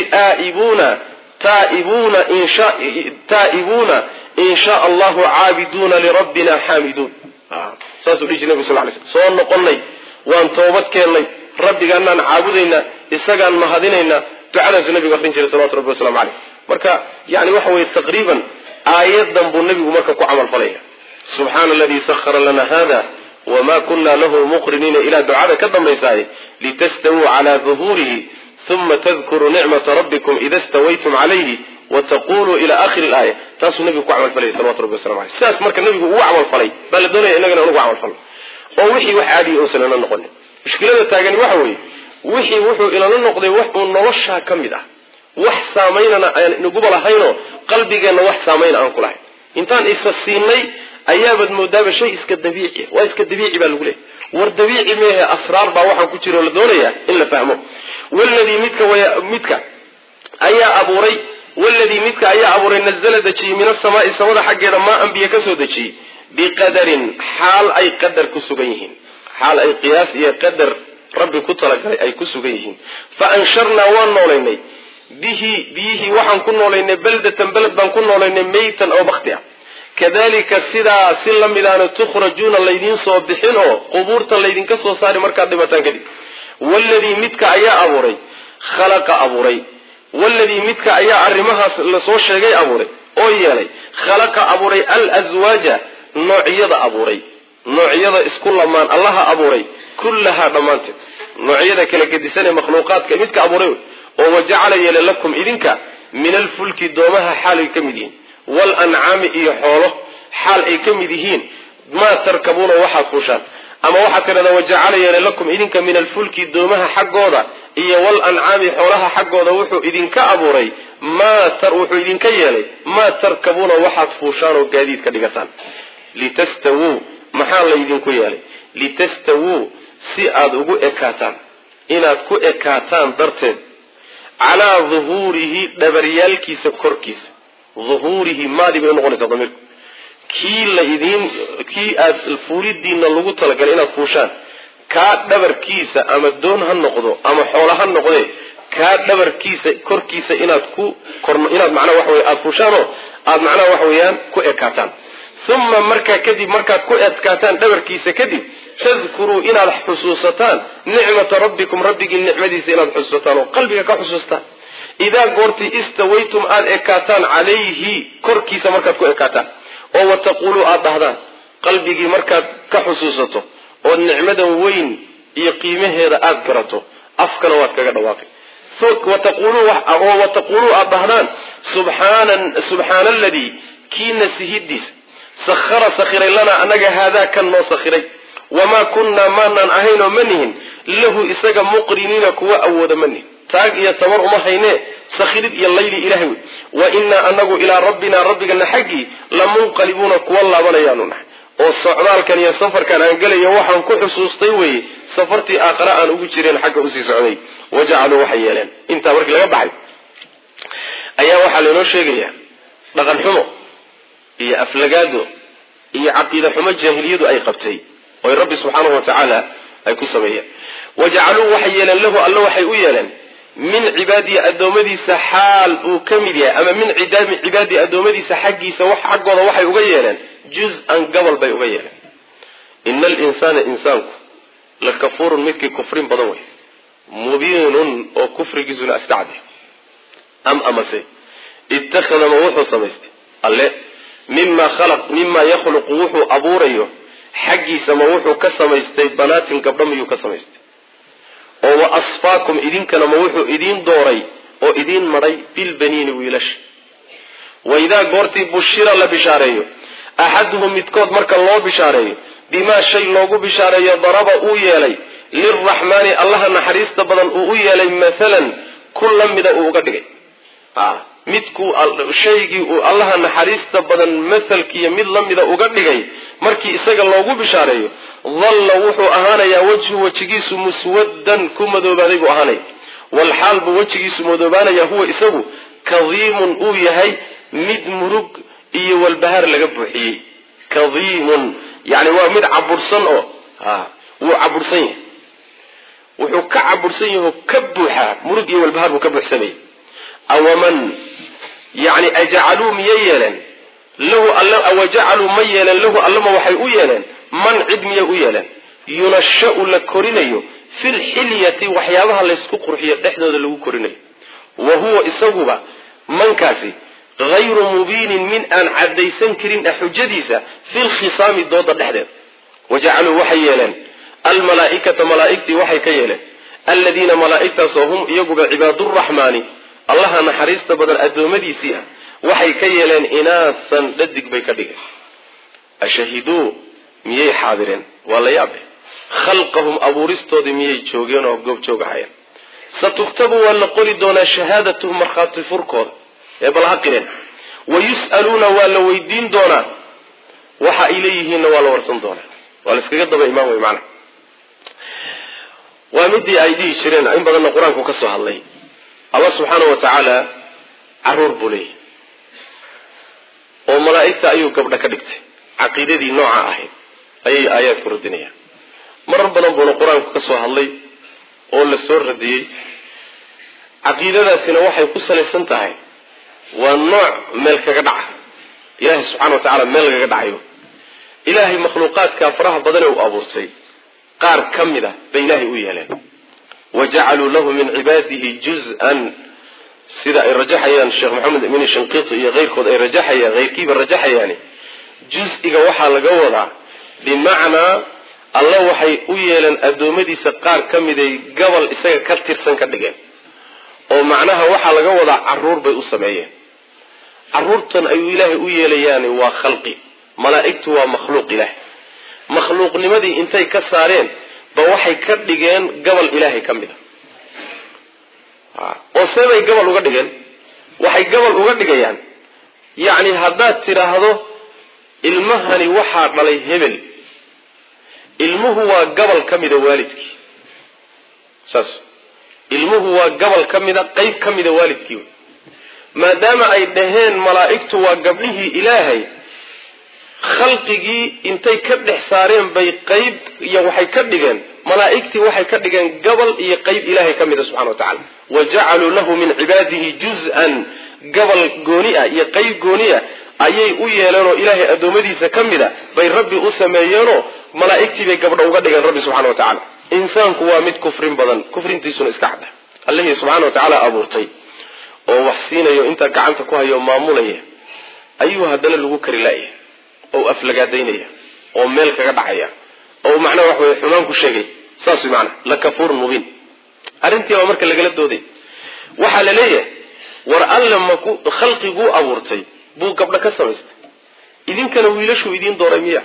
taa'ibuna insha Allah aabiduna li rabbina hamidun saasuu dhihi jiray nabiga sallallahu alayhi wasallam soo noqonay waan toobad keenay rabbigaanaan caabudayna isagaan mahadinayna ducadaasuu nabiga akhrin jiray sallallahu alayhi wasallam marka yani waxa way taqriiban آيادا بالنبي ومكة كعمل فليها سبحان الذي سخر لنا هذا وما كنا له مقرنين إلى دعاء كذا ميساي لتستووا على ظهوره ثم تذكروا نعمة ربكم إذا استويتم عليه وتقولوا إلى آخر الآية تاسو النبي كعمل فليها صلوات ربي والسلام عليه ساس مركز النبي هو عمل فلي بل الدنيا إننا نقول عمل فلي ووحي عادي أنسلنا نقول مشكلة تاجني وحي إلى النقض وحي نوشها كمدة wax saameynana aan nagu balahayno qalbigeena wax saameyn aan ku lahayn intaan isa siinay ayaabad moodaaba shay iska dabiici waa iska dabiici baa lagu leeyahay war dabiici meehe asraar baa waxa ku jiro la doonaya in la fahmo walladii midka ayaa abuuray والذي مدك أي أبور نزل دجي من السماء السماء حق ما أنبياء كسو دجي بقدر حال أي قدر كسوغيهن حال أي قياس أي قدر ربي كتلك أي كسوغيهن فأنشرنا ونوليني به وحن كنا لين بلدة بلد بان كنا لين ميتا أو بختيا كذلك سدا سلم إذا تخرجون الذين صبحينه قبورة الذين كسو صار مركز دمتان كذي والذي متك أيا أبوري خلق أبوري والذي متك أيا أرمها لصوش جاي أبوري أو يلي خلق أبوري الأزواج نوعية أبوري نوعية اسكول ما الله أبوري كلها ضمانت نوعية كلا كدسان مخلوقات كمتك أبوري وجعل يلي لكم إذنك من الفلك دومها حال الكمدين والأنعام إيحوله حال الكمدين ما تركبون وحد فوشان أما واحد كذا وجعل يلي لكم إذنك من الفلك دومها حقودا إيا والأنعام حولها حقودا وحو إذنك أبوري ما تروحوا إذنك يلي ما تركبون وحد فوشان وقاديد كدقتان لتستووا محال إذنك يلي لتستووا سيئاد أقو إكاتان إناد كو إكاتان درتين على ظهوره دبريال كيس كوركيس ظهوره ما دي بنقول ضمير كي لإذين كي الفوريد دين اللغو تلقى لنا فوشان كاد دبر كيس أما دون هالنقضو أما حولها النقضي كاد دبر كيس كوركيس إناد كو إناد معنا وحوي الفوشانو آد معنا وحويان كو إكاتان ثم مركا كدي مركا كو إكاتان دبر كيس كدي تذكروا إلى الحسوستان نعمة ربكم ربك النعمة دي إلى الحسوستان وقلبك كحسوستان إذا قلت استويتم آل إكاتان عليه كركي سمركتكو إكاتان وتقولوا آدهدان قلبك مركت كحسوسته والنعمة وين يقيمه رآد كرته أفكر واتك قدواقي وتقولوا آدهدان سبحان الذي كين سهدس سخر لنا أنك هذا كان سخري وما كنا مانا أهين منهن له إساق مقرنين كوا أود منه تاق يتمر مهينه سخرد الليل إلهي وإنا أنه إلى ربك النحقي لمنقلبون كوا الله وليانون والصعدال كان يسفر كان أنقل يوحا كحسوس طيوي سفرتي آخراء أن أبجرين حق أسي سعودي وجعلوا وحيالين انت أبرك لغا بعد أيها وحا لنو شيقيا لغن حمو إيا أفلقادو إيا عقيدة حمو الجاهلية أي قبتي ويربي سبحانه وتعالى أي كسمية وجعلوا وحيلا له الله وحي أيلا من عبادي أدومدي سحال وكمليا أما من عبادي أدومدي سحقي سوح حق وحي أيلا جزءا قبل بي أيلا إن الإنسان إنسانك لكفور مثل كفرين بضوي مبين وكفر جزء أستعده أمسي اتخذ موحو سميستي الله مما يخلق وحو أبوريه حقي سموحو كسميستي بنات قبلهم يكسميستي وأصفاكم إذين كان موحو إذين دوري وإذين مري بالبنين ويلش وإذا قرتي بشير الله بشاريه أحدهم متكود مرك الله بشاريه بما شيء لوغو بشاريه ضرب أويالي للرحمن الله نحريس تبضا أويالي مثلا كل من أوغدك midku shaygii uu allaha naxariista badan mathalkiiyo mid la mida uga dhigay markii isaga loogu bishaareeyo dhalla wuxuu ahaanayaa wajigiisu muswaddan ku madoobaaday buu ahaanaya walxaal buu wajigiisu madoobaanaya huwa isagu kadiimun uu yahay mid murug iyo walbahaar laga buuxiyey kadiimun yani waa mid cabursan oo wuu cabursan yahay wuxuu ka cabursan yahay ka buuxaa murug iyo walbahaar buu ka buuxsanayay awaman يعني أجعلوا ميالا له الله أو جعلوا ميالا له الله ما وحي أيالا من عدمي أيالا ينشأ لكورينيو في الحلية وحيابها ليسكو قرحية إحدى له كورينيو وهو إسوبة من كافي غير مبين من أن عدي سنكرين أحجديسة في الخصام الضوضة الأحداث وجعلوا وحيالا الملائكة ملائكة وحي كيالا الذين ملائكة صهم يقب عباد الرحمن الله نحريست بدل أدومدي سيئة وحي كيلان إناثا لدك بيكدك أشهدوا ميي حاضرين ولا يابه خلقهم أبورستو دي ميي تشوغين وقوب تشوغ حيان ستكتبوا ولا قولي دون شهادتهم مرخات فرقود يبقى الحقين ويسألون ولا ويدين دونا وحا إليهن ولا ورسن دونا ولا سكيقض بإمام ويمعنا ومدي أيدي شرين عين بدلنا قرآن كسوها الله الله سبحانه وتعالى carruur buu leeyahay oo malaa'igta ayuu gabdha ka dhigtay caqiidadii nooca ahayd ayay aayaadku radinayaan marar badan buuna qur-aanku ka soo hadlay oo la soo radiyey caqiidadaasina waxay ku salaysan tahay waa nooc meel kaga dhaca ilaahay subxaana wa tacaala meel lagaga dhacayo ilaahay makhluuqaadka faraha badan ee uu abuurtay qaar ka mid a bay ilaahay u yeeleen wajacaluu lahu min cibaadihi juz-an sida ay rajaxayaan sheekh maxamed ibn shanqiiti iyo keyrkood ay rajaxayaan keyrkiiba rajaxayaani juz-iga waxaa laga wadaa bimacnaa alla waxay u yeeleen addoommadiisa qaar ka miday gobol isaga ka tirsan ka dhigeen oo macnaha waxaa laga wadaa carruur bay u sameeyeen carruurtan ayuu ilaahay u yeelayaani waa khalqi malaa'igtu waa makhluuq ilaahay makhluuqnimadii intay ka saareen ba waxay ka dhigeen gobol ilaahay ka mid a oo seebay gobol uga dhigeen waxay gobol uga dhigayaan yacni haddaad tidhaahdo ilmahani waxaa dhalay hebel ilmuhu waa gobol ka mida waalidkii saas ilmuhu waa gobol ka mida qayb ka mida waalidkii maadaama ay dhaheen malaa'igtu waa gabdhihii ilaahay khalqigii intay ka dhex saareen bay qayb iyo waxay ka dhigeen malaa'igtii waxay ka dhigeen gobol iyo qayb ilaahay ka mida subxana wa tacala wajacaluu lahu min cibaadihi juz-an gobol gooni ah iyo qayb gooni ah ayay u yeeleenoo ilaahay addoommadiisa ka mida bay rabbi u sameeyeenoo malaa'igtii bay gabdho uga dhigeen rabbi subxana wa tacala insaanku waa mid kufrin badan kufrintiisuna iska cadda allihii subxaana wa tacaala abuurtay oo wax siinayo intaa gacanta ku hayo maamulaya ayuu haddana lagu kari la'yahay oo aflagaadaynaya oo meel kaga dhacaya oo macnaha wax weeye xumaan ku sheegay saas way macnaha lakafuurun mubiin arrintii baa marka lagala dooday waxaa la leeyahay war alle maku khalqiguu abuurtay buu gabdho ka samaystay idinkana wiilashuu idiin dooray miya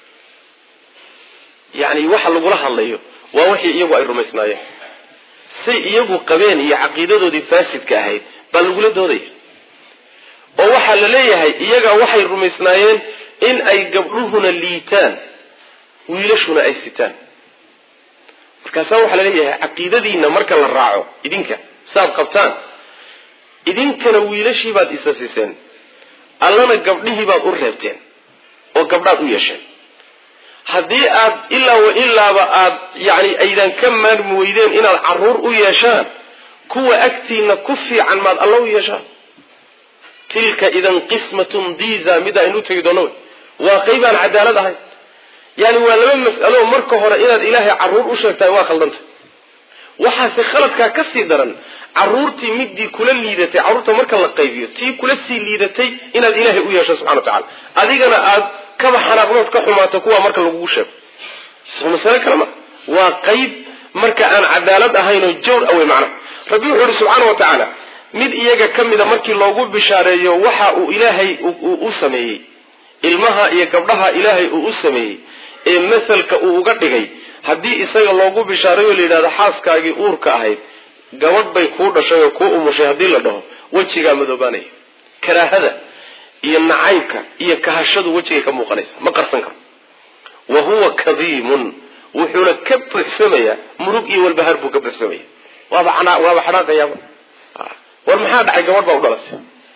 yacni waxa lagula hadlayo waa wixii iyagu ay rumaysnaayeen say iyagu qabeen iyo caqiidadoodii faasidka ahayd baa lagula doodaya oo waxaa la leeyahay iyaga waxay rumaysnaayeen in ay gabdhuhuna liitaan wiilashuna ay sitaan markaasaa waxaa la leeyahay caqiidadiina marka la raaco idinka saad qabtaan idinkana wiilashii baad isa siiseen allana gabdhihii baad u reebteen oo gabdhaad u yeesheen haddii aad ilaa wa ilaaba aad yacni aydan ka maarmi weydeen inaad carruur u yeeshaan kuwa agtiina ku fiican maad alla u yeeshaan tilka idan qismatun diiza mid aynu u tegi doono waa qaybaan cadaalad ahayn yani waa laba mas'alo marka hore inaad ilaahay carruur u sheegtahay waa khaldanta waxaase khaladkaa ka sii daran carruurtii midii kula liidatay carruurta marka la qaybiyo tii kula sii liidatay inaad ilaahay u yeesho subxana wa tacala adigana aad kaba xanaaqdood ka xumaato kuwa marka lagugu sheego masale kale ma waa qayb marka aan cadaalad ahayn oo jawr awey macnaha rabbi wuxuu ihi subxaana wa tacaala mid iyaga ka mida markii loogu bishaareeyo waxa uu ilaahay u sameeyey ilmaha iyo gabdhaha ilaahay uu u sameeyey ee masalka uu uga dhigay haddii isaga loogu bishaareeyo la yidhahdo xaaskaagii uurka ahayd gabadh bay kuu dhashay oo kuu umushay haddii la dhaho wejigaa madoobaanaya karaahada iyo nacaybka iyo kahashadu wejigay ka muuqanaysa ma qarsan karo wa huwa kadiimun wuxuuna ka buuxsamayaa murug iyo walbahaar buu ka buuxsamaya waaba xanaaqayaaba war maxaa dhacay gabadh baa u dhalatay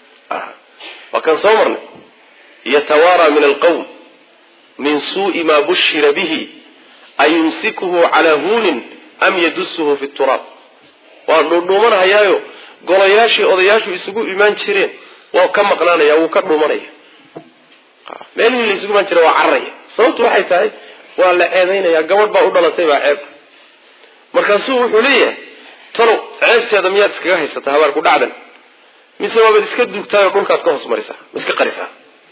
waa kan soo marnay yatawaara min alqawm min suu'i maa bushira bihi ayumsikuhu calaa huunin am yadusuhu fi turaab waa dhuudhuumanhayaayo golayaashii odayaashu isugu imaan jireen waa ka maqnaanaya wuu ka dhuumanaya meelihii la isugu imaan jira waa cararaya sababtu waxay tahay waa la ceedaynaya gabadh baa u dhalatay baa ceeb markaasuu wuxuu leeyahay talow ceebteeda miyaad iskaga haysataa habaarku dhacdan mise waabaad iska duugtaayoo dhulkaad ka hoos marisaa ma iska qarisaa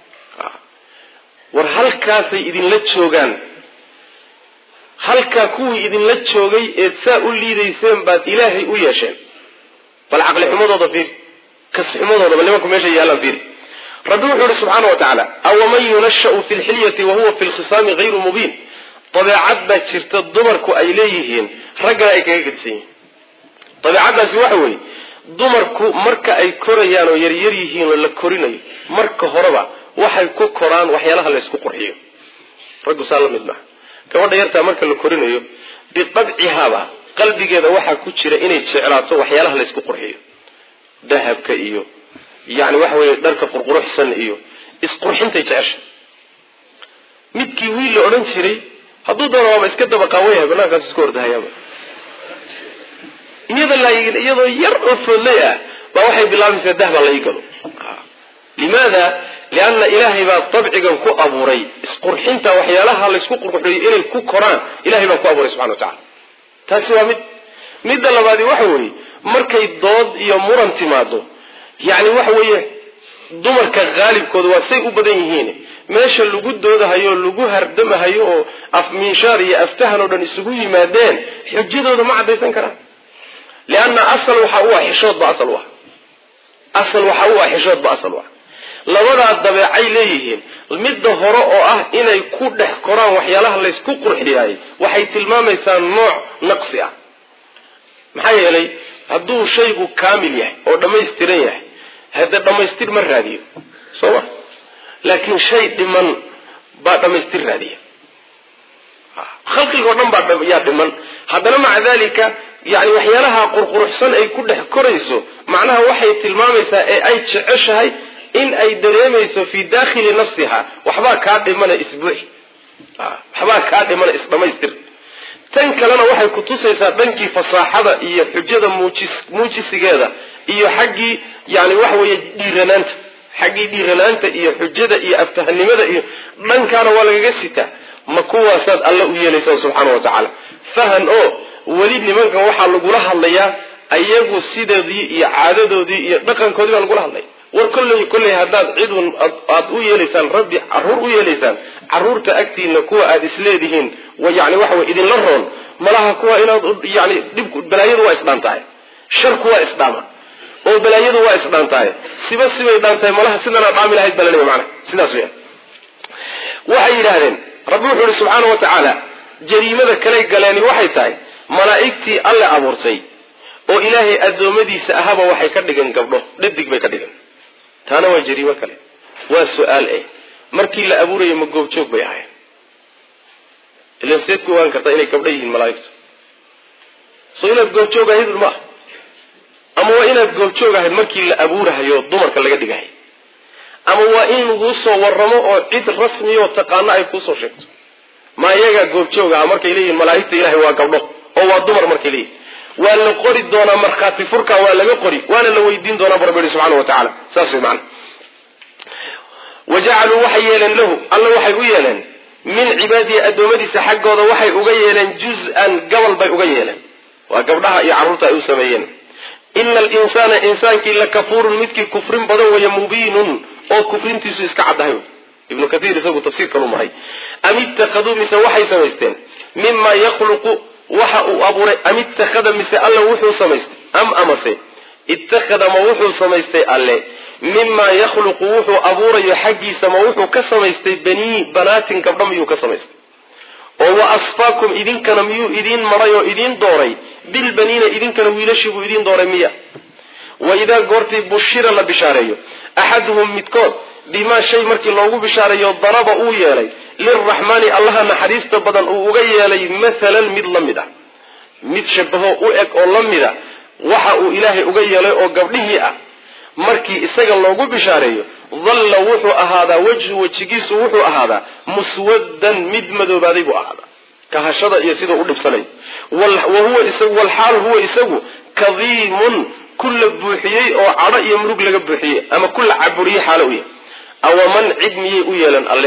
war halkaasay idinla joogaan halkaa kuwii idinla joogay eed saa u liidayseen baad ilaahay u yeesheen bal caqli xumadooda fiir kasxumadooda bal nimanku meesha yaallaan fiir rabbi wuxuu ihi subxaana wa tacaala awaman yunashau fi lxilyati wahuwa fi lkhisaami hayru mubiin dabeecad baa jirta dumarku ay leeyihiin raggana ay kaga gedisan yihiin dabeecaddaasi waxa weeye dumarku marka ay korayaan oo yaryar yihiin oo la korinayo marka horeba waxay ku koraan waxyaalaha laysku qurxiyo raggu saa la mid maaha gabadha yartaa marka la korinayo biqabcihaaba qalbigeeda waxaa ku jira inay jeclaato waxyaalaha laysku qurxiyo dahabka iyo yani waxa weeye dharka qurquruxsan iyo isqurxintay jecesha. midkii wiil la odhan jiray hadduu doono waaba iska dabaqaawayahay banaankaas isku ordahayaba iyadoo yar oo foodley ah baa waxay bilaabaysaa dahba la ii galo. limaada? lianna ilaahay baa dabcigan ku abuuray isqurxinta waxyaalaha laysku qurquxiyo inay ku koraan ilahay baa ku abuuray subxana wa tacala. taasi waa midda labaadi waxa weeye markay dood iyo muran timaado yani waxa weeye dumarka qaalibkooda waa say u badan yihiin meesha lagu doodahayo lagu hardamahayo oo afmiishaar iyo aftahan oo dhan isugu yimaadeen xujadooda ma cadaysan karaan. lianna asal waxa u ah xishoodba asal u ah xishoodba asal u ah. labadaa dabeecay leeyihiin. midda hore oo ah inay ku dhex koraan waxyaalaha laysku qurxiyaayay waxay tilmaamaysaa nooc naqsi ah. maxaa yeelay hadduu shaygu kaamil yahay oo dhammaystiran yahay hadda dhammaystir ma raadiyo sooma, laakiin shay dhiman baa dhammaystir raadiya. khalqigoo dhan baa yaa dhiman, haddana maca dalika yani waxyaalaha qurquruxsan ay ku dhex korayso macnaha waxay tilmaamaysaa ee ay jeceshahay in ay dareemayso fii daakhili nafsiha waxbaa kaa dhimana isbuuxi, waxbaa kaa dhimana isdhamaystir. tan kalena waxay kutusaysaa dhankii fasaaxada iyo xujada muujisigeeda iyo xaggii yani waxa weeye dhiiranaanta iyo xujada iyo aftahanimada iyo dhankaana waa lagaga sitaa. ma kuwaasaad alla u yeelaysaa subxaana wa tacaala. fahan oo weli nimankan waxaa lagula hadlayaa ayagu sidoodii iyo caadadoodii iyo dhaqankoodii baa lagula hadlaya. war kolley haddaad cidun aad u yeelaysaan rabbi caruur u yeelaysaan caruurta agtiina kuwa aad isleedihiin yani waxa wey idinla roon malaha kuwa inaad yani balaayadu waa isdhaan tahay, sharku waa isdhaama oo balaayadu waa isdhaan tahay, sibay dhaan tahay malaha sidana dhaami lahayd baa laleeya macana sidaas weya. waxay yidhaahdeen rabbi wuxuu ihi subxaana wa tacaala jariimada kaley galeeni waxay tahay malaa'igtii alle abuurtay oo ilaahay addoommadiisa ahaba waxay ka dhigan gabdho dhadig bay ka dhigan. taana waa jariimo kale. waa su-aal markii la abuurayo ma goobjoog bay ahayn? ilan seed ku ogaan kartaa inay gabdho yihiin malaa'igtu? soo inaad goobjoog ahayd ma aha, ama waa inaad goobjoog ahayd markii la abuurahayo dumarka laga dhigahay, ama waa in laguu soo waramo oo cid rasmi oo taqaano ay kuusoo sheegto. ma iyagaa goobjoog aha markay leeyihin malaa'igta ilaahay waa gabdho oo waa dumar markay leeyihin. waa la qori doonaa markhaati furka waa laga qori waana la weydiin doonaa bu rabbi yihi subxana wa tacaala. saas way macana. wajacaluu waxay yeeleen lahu alla waxay u yeeleen min cibaadihi addoommadiisa xaggooda waxay uga yeeleen juz-an gabal bay uga yeeleen. waa gabdhaha iyo carruurta ay u sameeyeen. ina alinsaana insaankii la kafuurun midkii kufrin badan weeye mubiinun oo kufrintiisu iska caddahay. ibnu kaiir isagu tafsiirkanu maray. am ittakhaduu mise waxay samaysteen mima yakhluqu waxa uu abuuray. am ittakhada mise alla wuxuu samaystay amase ittakhada ma wuxuu samaystay alle mima yakhluqu wuxuu abuurayo xaggiisa ma wuxuu ka samaystay banaatin gabdho miyuu ka samaystay oo wa asfaakum idinkana miyuu idiin maray oo idiin dooray bilbaniina idinkana wiilashii buu idiin dooray miya. waidaa goortii bushira la bishaareeyo axaduhum midkood bimaa shay markii loogu bishaareeyo daraba uu yeelay liraxmaani allaha naxariista badan uu uga yeelay mathalan mid la mid ah, mid shabaho u eg oo la mida waxa uu ilaahay uga yeelay oo gabdhihii ah. markii isaga loogu bishaareeyo dalla wuxuu ahaadaa wejigiisu wuxuu ahaadaa muswaddan mid madoobaaday buu ahaadaa kahashada iyo sidau u dhibsanay. walxaal huwa isagu kadiimun kulla buuxiyey oo cadho iyo murug laga buuxiyey ama kulla caburiyey xaalo u yahay. awaman cid miyay u yeeleen alle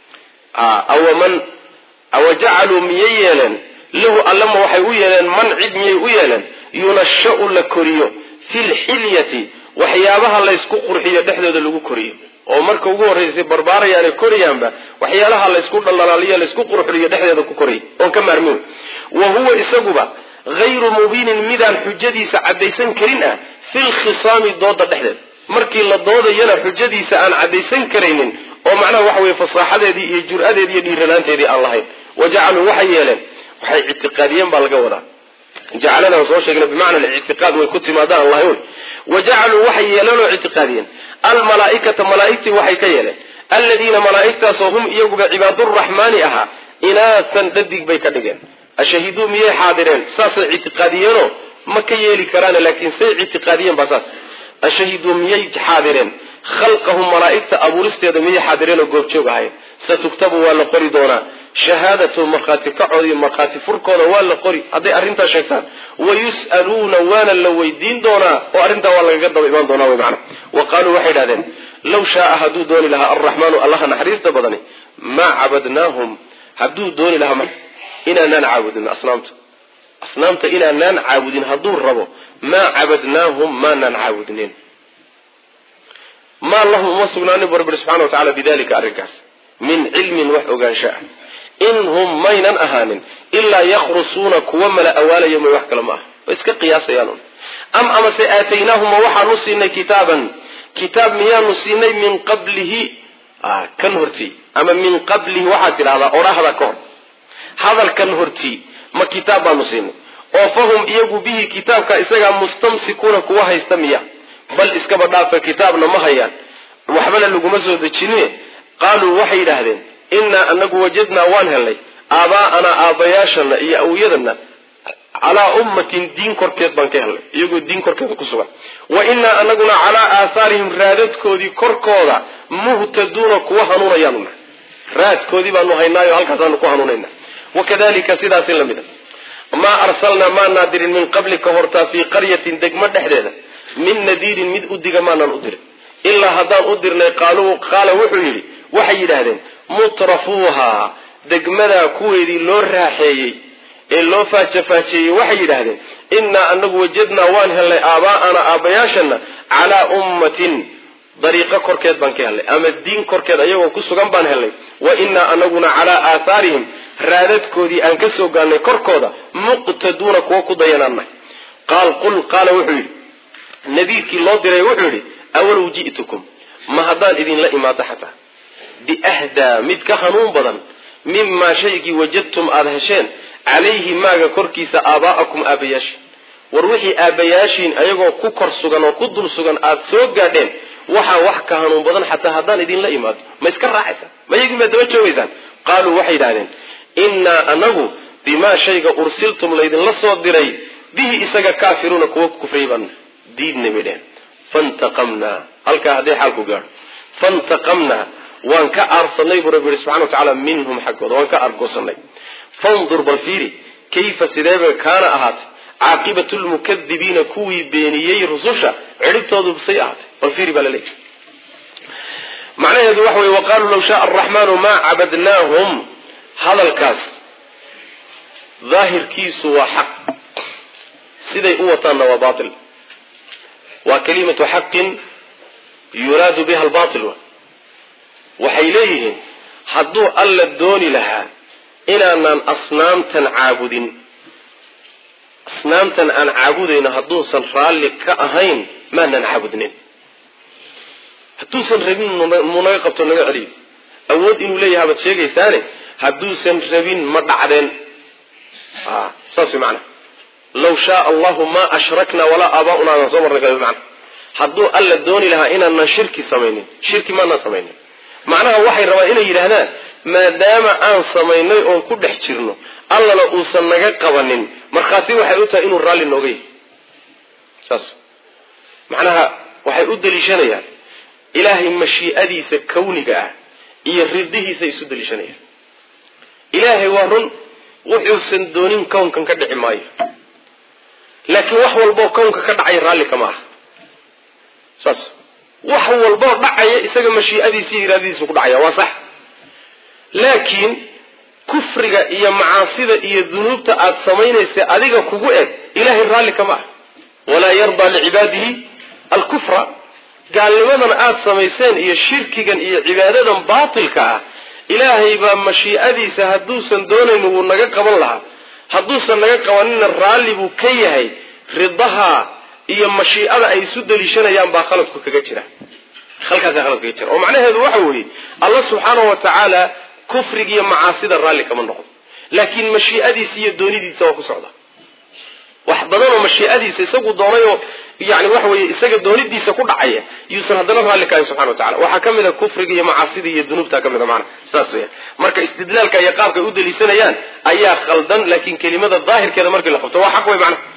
awajacaluu miyay yeeleen lahu allama waxay u yeeleen man cid miyay u yeeleen yunashau la koriyo fi lxilyati waxyaabaha laysku qurxiyo dhexdooda lagu koriyo oo marka ugu horreysay barbaarayaanay koriyaanba waxyaalaha laysku dhaldhalaaliyo laysku qurxiyo dhexdeeda ku koriy oon ka maarmin. wa huwa isaguba hayru mubiinin midaan xujadiisa caddaysan karin ah filkhisaami dooda dhexdeeda. markii la doodayana xujadiisa aan caddaysan karaynin oo macnaha waxa weye fasaaxadeedii iyo jur-adeedii iyo dhiiranaanteedii aan lahayn. wajacaluu waxay yeeleen waxay ictiqaadiyeen baa laga wadaa. jacalana soo sheegna bimacna alictiqaad way ku timaadaan allah wy. wajacaluu waxay yeeleen oo ictiqaadiyeen almalaaikata malaaigtii waxay ka yeeleen aladiina malaaigtaasoo hum iyaguba cibaaduraxmaani ahaa inaasan dhadig bay ka dhigeen. ashahiduu miyay xaadireen saasay ictiqaadiyeenoo ma ka yeeli karaan laakiin say ictiqaadiyeen baa saas. ashahiduu miyay xaadireen khalqahum malaa'igta abuuristeeda miyay xaadireen oo goobjoog ahayn satuktabu waa la qori doonaa shahaadatu markhaati kacood iyo markhaati furkooda waa la qori hadday arrintaa sheegtaan wayus'aluuna waana la weydiin doonaa oo arrintaa waa lagaga daba imaan doonaa wy macana wa qaaluu waxay idhahdeen law shaaa hadduu dooni lahaa alraxmaanu allaha naxariista badani maa cabadnaahum hadduu dooni lahaa inaanaan caabudin asnaamta inaanaan caabudin hadduu rabo maa cabadnaahum maanaan caabudnin maa lahum uma sugnaanin bu rabbi subxana wa tacala bidalika arrinkaas min cilmin wax ogaansha ah in hum maynan ahaanin ilaa yakhrusuuna kuwa mala awaalaya may wax kale ma aha way iska qiyaasayaan am amase aataynaahuma waxaanu siinay kitaab miyaanu siinay min qablihi kan hortii ama min qablihi waxaad tidhahdaa odhahda ka hor hadalkan hortii ma kitaab baanu siinay oo fahum iyagu bihi kitaabka isagaa mustamsikuuna kuwa haysta miya bal iskaba dhaafa kitaabna ma hayaan waxbana laguma soo dejine qaaluu waxay yidhaahdeen innaa anagu wajadnaa waan helnay aabaa'anaa aabbayaashana iyo awyadana calaa ummatin diin korkeed baan ka helnay iyagoo diin korkeeda ku sugan wa innaa anaguna calaa aahaarihim raadadkoodii korkooda muhtaduuna kuwa hanuunayaanu raadkoodii baanu haynaayo halkaasaanu ku hanuunayna wakadalika sidaasi la mida maa arsalnaa maanaa dirin min qablika hortaa fii qaryatin degmo dhexdeeda min nadiirin mid udiga maanaan u dirin ilaa haddaan u dirnay qaala wuxuu yidhi waxay yidhaahdeen mutrafuuhaa degmadaa kuweedii loo raaxeeyey ee loo faajafaajeeyey waxay yidhaahdeen innaa anagu wajadnaa waan helnay aabaa'ana aabbayaashana calaa ummatin dariiqo korkeed baan ka helnay ama diin korkeed ayagoo ku sugan baan helnay wa innaa anaguna calaa aathaarihim raadadkoodii aan ka soo gaannay korkooda muqtaduuna kuwa ku dayanaannahay qaala wuxuu yidhi nadiirkii loo diray wuxuu yidhi awalow ji'tukum ma haddaan idinla imaado xataa biahdaa mid ka hanuun badan mimaa shaygii wajadtum aada hesheen calayhi maaga korkiisa aabaa'akum aabbayaashiin war wixii aabbayaashiin ayagoo ku kor sugan oo ku dul sugan aada soo gaadheen waxaa wax ka hanuun badan xataa haddaan idinla imaado ma iska raacaysaan ma iyagii maa daba joogaysaan qaaluu waxay yidhahdeen innaa anagu bimaa shayga ursiltum laydinla soo diray bihi isaga kaafiruuna kuwa kufriyay baan diidnay bay dheheen fantaqamnaa halkaa hadday xaalku gaadho fantaqamnaa waan ka aarsanay buu rabbi yihi subxana wa tacaala minhum xaggooda waan ka aargoosanay fandur bal fiiri kayfa sideeba kaana ahaatay caaqibatu lmukadibiina kuwii beeniyey rususha cidhibtoodu say ahaatay bal fiiri baa laleeyahy macnaheedu waxa weye waqaaluu law shaaa araxmaanu maa cabadnaahum hadalkaas daahirkiisu waa xaq siday u wataanna waa baatil waa kalimatu xaqin yuraadu biha albaatil waxay leeyihiin hadduu alla dooni lahaa inaanaan asnaamtan caabudin asnaamtan aan caabudayno hadduusan raalli ka ahayn maanaan caabudnin hadduusan rabin munaga qabto naga celiyo awood inuu leeyahay baad sheegaysaane hadduusan rabin ma dhacdeen saas way macana law shaaa allahu maa ashrakna walaa aabaa'una aan soo marnay macana hadduu alla dooni lahaa inaanan shirki samaynin shirki maanaan samaynin macnaha waxay rabaan inay yidhaahdaan maadaama aan samaynay oon ku dhex jirno allana uusan naga qabanin markhaati waxay u tahay inuu raalli nooga yahay saas macnaha waxay u daliishanayaan ilaahay mashii'adiisa kawniga ah iyo ridihiisa isu daliishanayaan ilaahay waa run wuxuusan doonin kownkan ka dhici maayo laakiin wax walboo kownka ka dhacay raalli kama aha saas wax walboo dhacaya isaga mashii'adiisa iyo iraadadiisa ku dhacaya waa sax laakiin kufriga iyo macaasida iyo dunuubta aad samaynaysa adiga kugu eg ilaahay raalli kama ah walaa yardaa licibaadihi alkufra gaalnimadan aad samayseen iyo shirkigan iyo cibaadadan baatilka ah ilaahay baa mashii'adiisa hadduusan doonayn wuu naga qaban lahaa hadduusan naga qabanina raalli buu ka yahay ridaha iyo mashii'ada ay isu daliishanayaan baa khaladku kaga jira khalkaasa khaladku kaga jira oo macnaheedu waxa weeye allah subxaanahu wa tacaala kufriga iyo macaasida raalli kama noqdo laakiin mashii'adiisa iyo doonidiisa waa ku socda wax badan oo mashii'adiisa isagu doonay oo yani waxa weeye isaga doonidiisa ku dhacaya yuusan haddana raalli ka ahayn subxana wa tacala waxaa ka mid a kufriga iyo macaasida iyo dunuubta ka mid a macana saas weya marka istidlaalka iyo qaabkay u daliishanayaan ayaa khaldan laakiin kelimada daahirkeeda markii la qabto waa xaq wey macna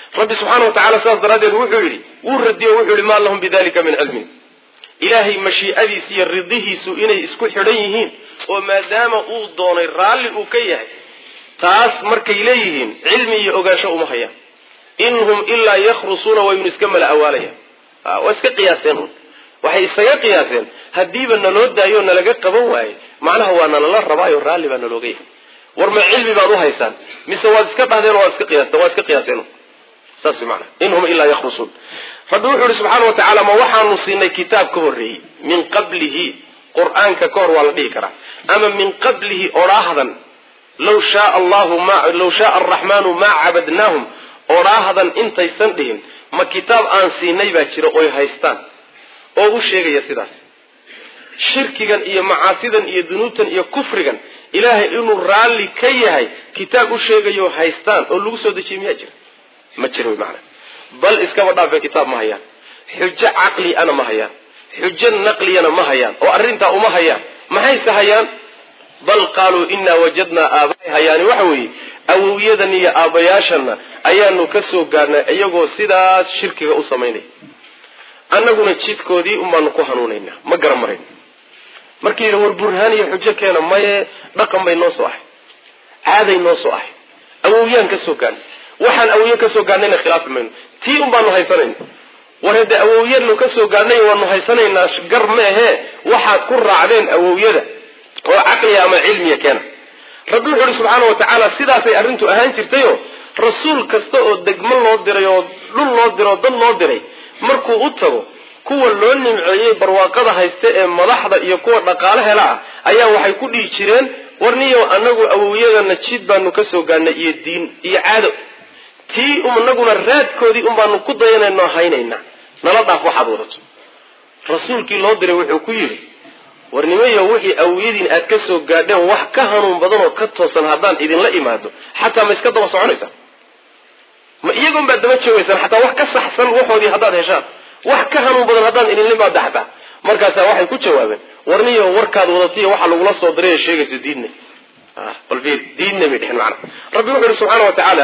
rabbi subxaanahu watacaala saas daraaddeed wuxuu yidhi wuu radiyo wuxuu yidhi maa lahum bidalika min cilmin ilaahay mashii'adiisa iyo ridihiisu inay isku xidhan yihiin oo maadaama uu doonay raalli uu ka yahay taas markay leeyihiin cilmi iyo ogaansho uma hayaan in hum ilaa yakhrusuuna waynu iska mala awaalayaan waa iska qiyaaseen waxay isaga qiyaaseen haddiiba naloo daayo nalaga qaban waaye macnaha waa nalala rabaayo raalli baa nalooga yahay war ma cilmi baad u haysaan mise waad iska dhahdeen oo waad iska qiyaaseen saas macnaha in hum ilaa yakhrusuun rabbi wuxuu yihi subxaana watacaala ma waxaanu siinay kitaab ka horreeyey min qablihi qur-aanka ka hor waa la dhihi karaa ama min qablihi odhaahdan law shaaa araxmaanu maa cabadnaahum odhaahdan intaysan dhihin ma kitaab aan siinay baa jira oy haystaan oo u sheegaya sidaas shirkigan iyo macaasidan iyo dunuubtan iyo kufrigan ilaahay inuu raalli ka yahay kitaab u sheegayo haystaan oo lagu soo dejiye miyaa jira ma jira wy macana bal iskaba dhaafe kitaab ma hayaan xujo caqli ana ma hayaan xujo naqliyana ma hayaan oo arrintaa uma hayaan maxayse hayaan bal qaaluu inaa wajadnaa aabaay hayaani waxa weeye awowyadan iyo aabbayaashana ayaanu ka soo gaarnay iyagoo sidaas shirkiga u samaynaya annaguna jidkoodii unbaanu ku hanuunaynaa ma garan marayn markii yidhi war burhaan iyo xujo keena maye dhaqan bay noo soo ahay caaday noo soo ahay awowyaan ka soo gaarnay waxaan awowye ka soo gaarnayna khilaafi mayno tii un baanu haysanayna war haddee awowyanu ka soo gaarnay waanu haysanaynaa gar meehe waxaad ku raacdeen awowyada oo caqliya ama cilmiya keena rabbi wuxu uhi subxaana watacaala sidaasay arrintu ahaan jirtayo rasuul kasta oo degmo loo diray oo dhul loo diray oo dad loo diray markuu u tago kuwa loo nimceeyey barwaaqada hayste ee madaxda iyo kuwa dhaqaale hela ah ayaa waxay ku dhihi jireen warniyo anagu awowyadana jid baanu ka soo gaarnay iyo diin iyo caado tii inaguna raadkoodii un baanu ku dayanayno haynaynaa nala dhaaf waxaad wadato rasuulkii loo diray wuxuu ku yidhi warnimayo wixii awowyadiin aad ka soo gaadheen wax ka hanuun badan oo ka toosan haddaan idinla imaado xataa ma iska daba soconaysaan ma iyagoon baad daba joogaysaan xataa wax ka saxsan waxoodii haddaad heshaan wax ka hanuun badan haddaan idinla imaado xataa markaasaa waxay ku jawaabeen warniyo warkaad wadatiyo waxa lagula soo diray ee sheegayso diidna bal fiir diidna bay dhexeen macna rabbi wuxuu yihi subxaana watacaala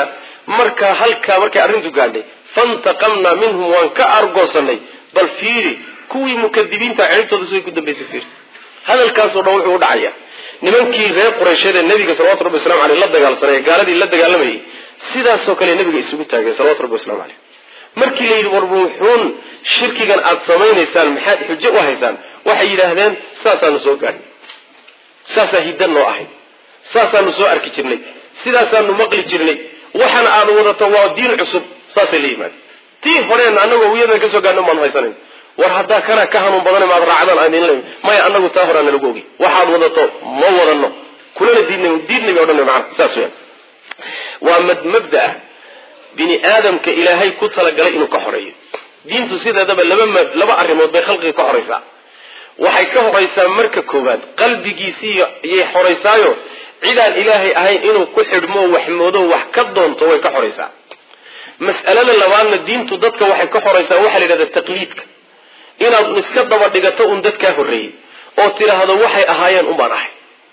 markay arrintu gaadhay fantaqamnaa minhum waan ka argoosanay bal fiiri kuwii mukadibiinta ciribtooda siday ku dambaysay fiir hadalkaasoo dhan wuxuu u dhacaya nimankii reer quraysheed ee nabiga salawatu rabbi waslamu aleyh la dagaalsanay gaaladii la dagaalamayay sidaasoo kale nabiga isugu taageen salawatu rabbi waslamu aleyh markii la yidhi war ruuxuun shirkigan aad samaynaysaan maxaad xujo u haysaan waxay yidhaahdeen saasaanu soo gaadhin saasaa hiddan noo ahayd saasaanu soo arki jirnay sidaasaanu maqli jirnay waxaan aad wadato waa diin cusub saasay la yimaadeen tii horeen anagoo wiyadan ka soo gaadhin baanu haysanayn war haddaa kana ka hanuun badan maad raacdaan aan idin leeyahay maya anagu taa horaana lagu ogi waxaad wadato ma wadano kulana diidnay oo dhan macna saas weeyaan waa mabda bini aadamka ilaahay ku talagalay inuu ka xoreeyo diintu sideedaba laba arrimood bay khalqiga ka xoreysaa waxay ka horeysaa marka koowaad qalbigiisii ayay xoreysaayo cidaan ilaahay ahayn inuu ku xidhmo wax moodo wax ka doonto way ka xoreysaa mas'alada labaadna diintu dadka waxay ka xoreysaa waxaa la yidhahdaa taqliidka inaad iska daba dhigato un dadkaa horreeyey oo tidhaahdo waxay ahaayeen un baan ahay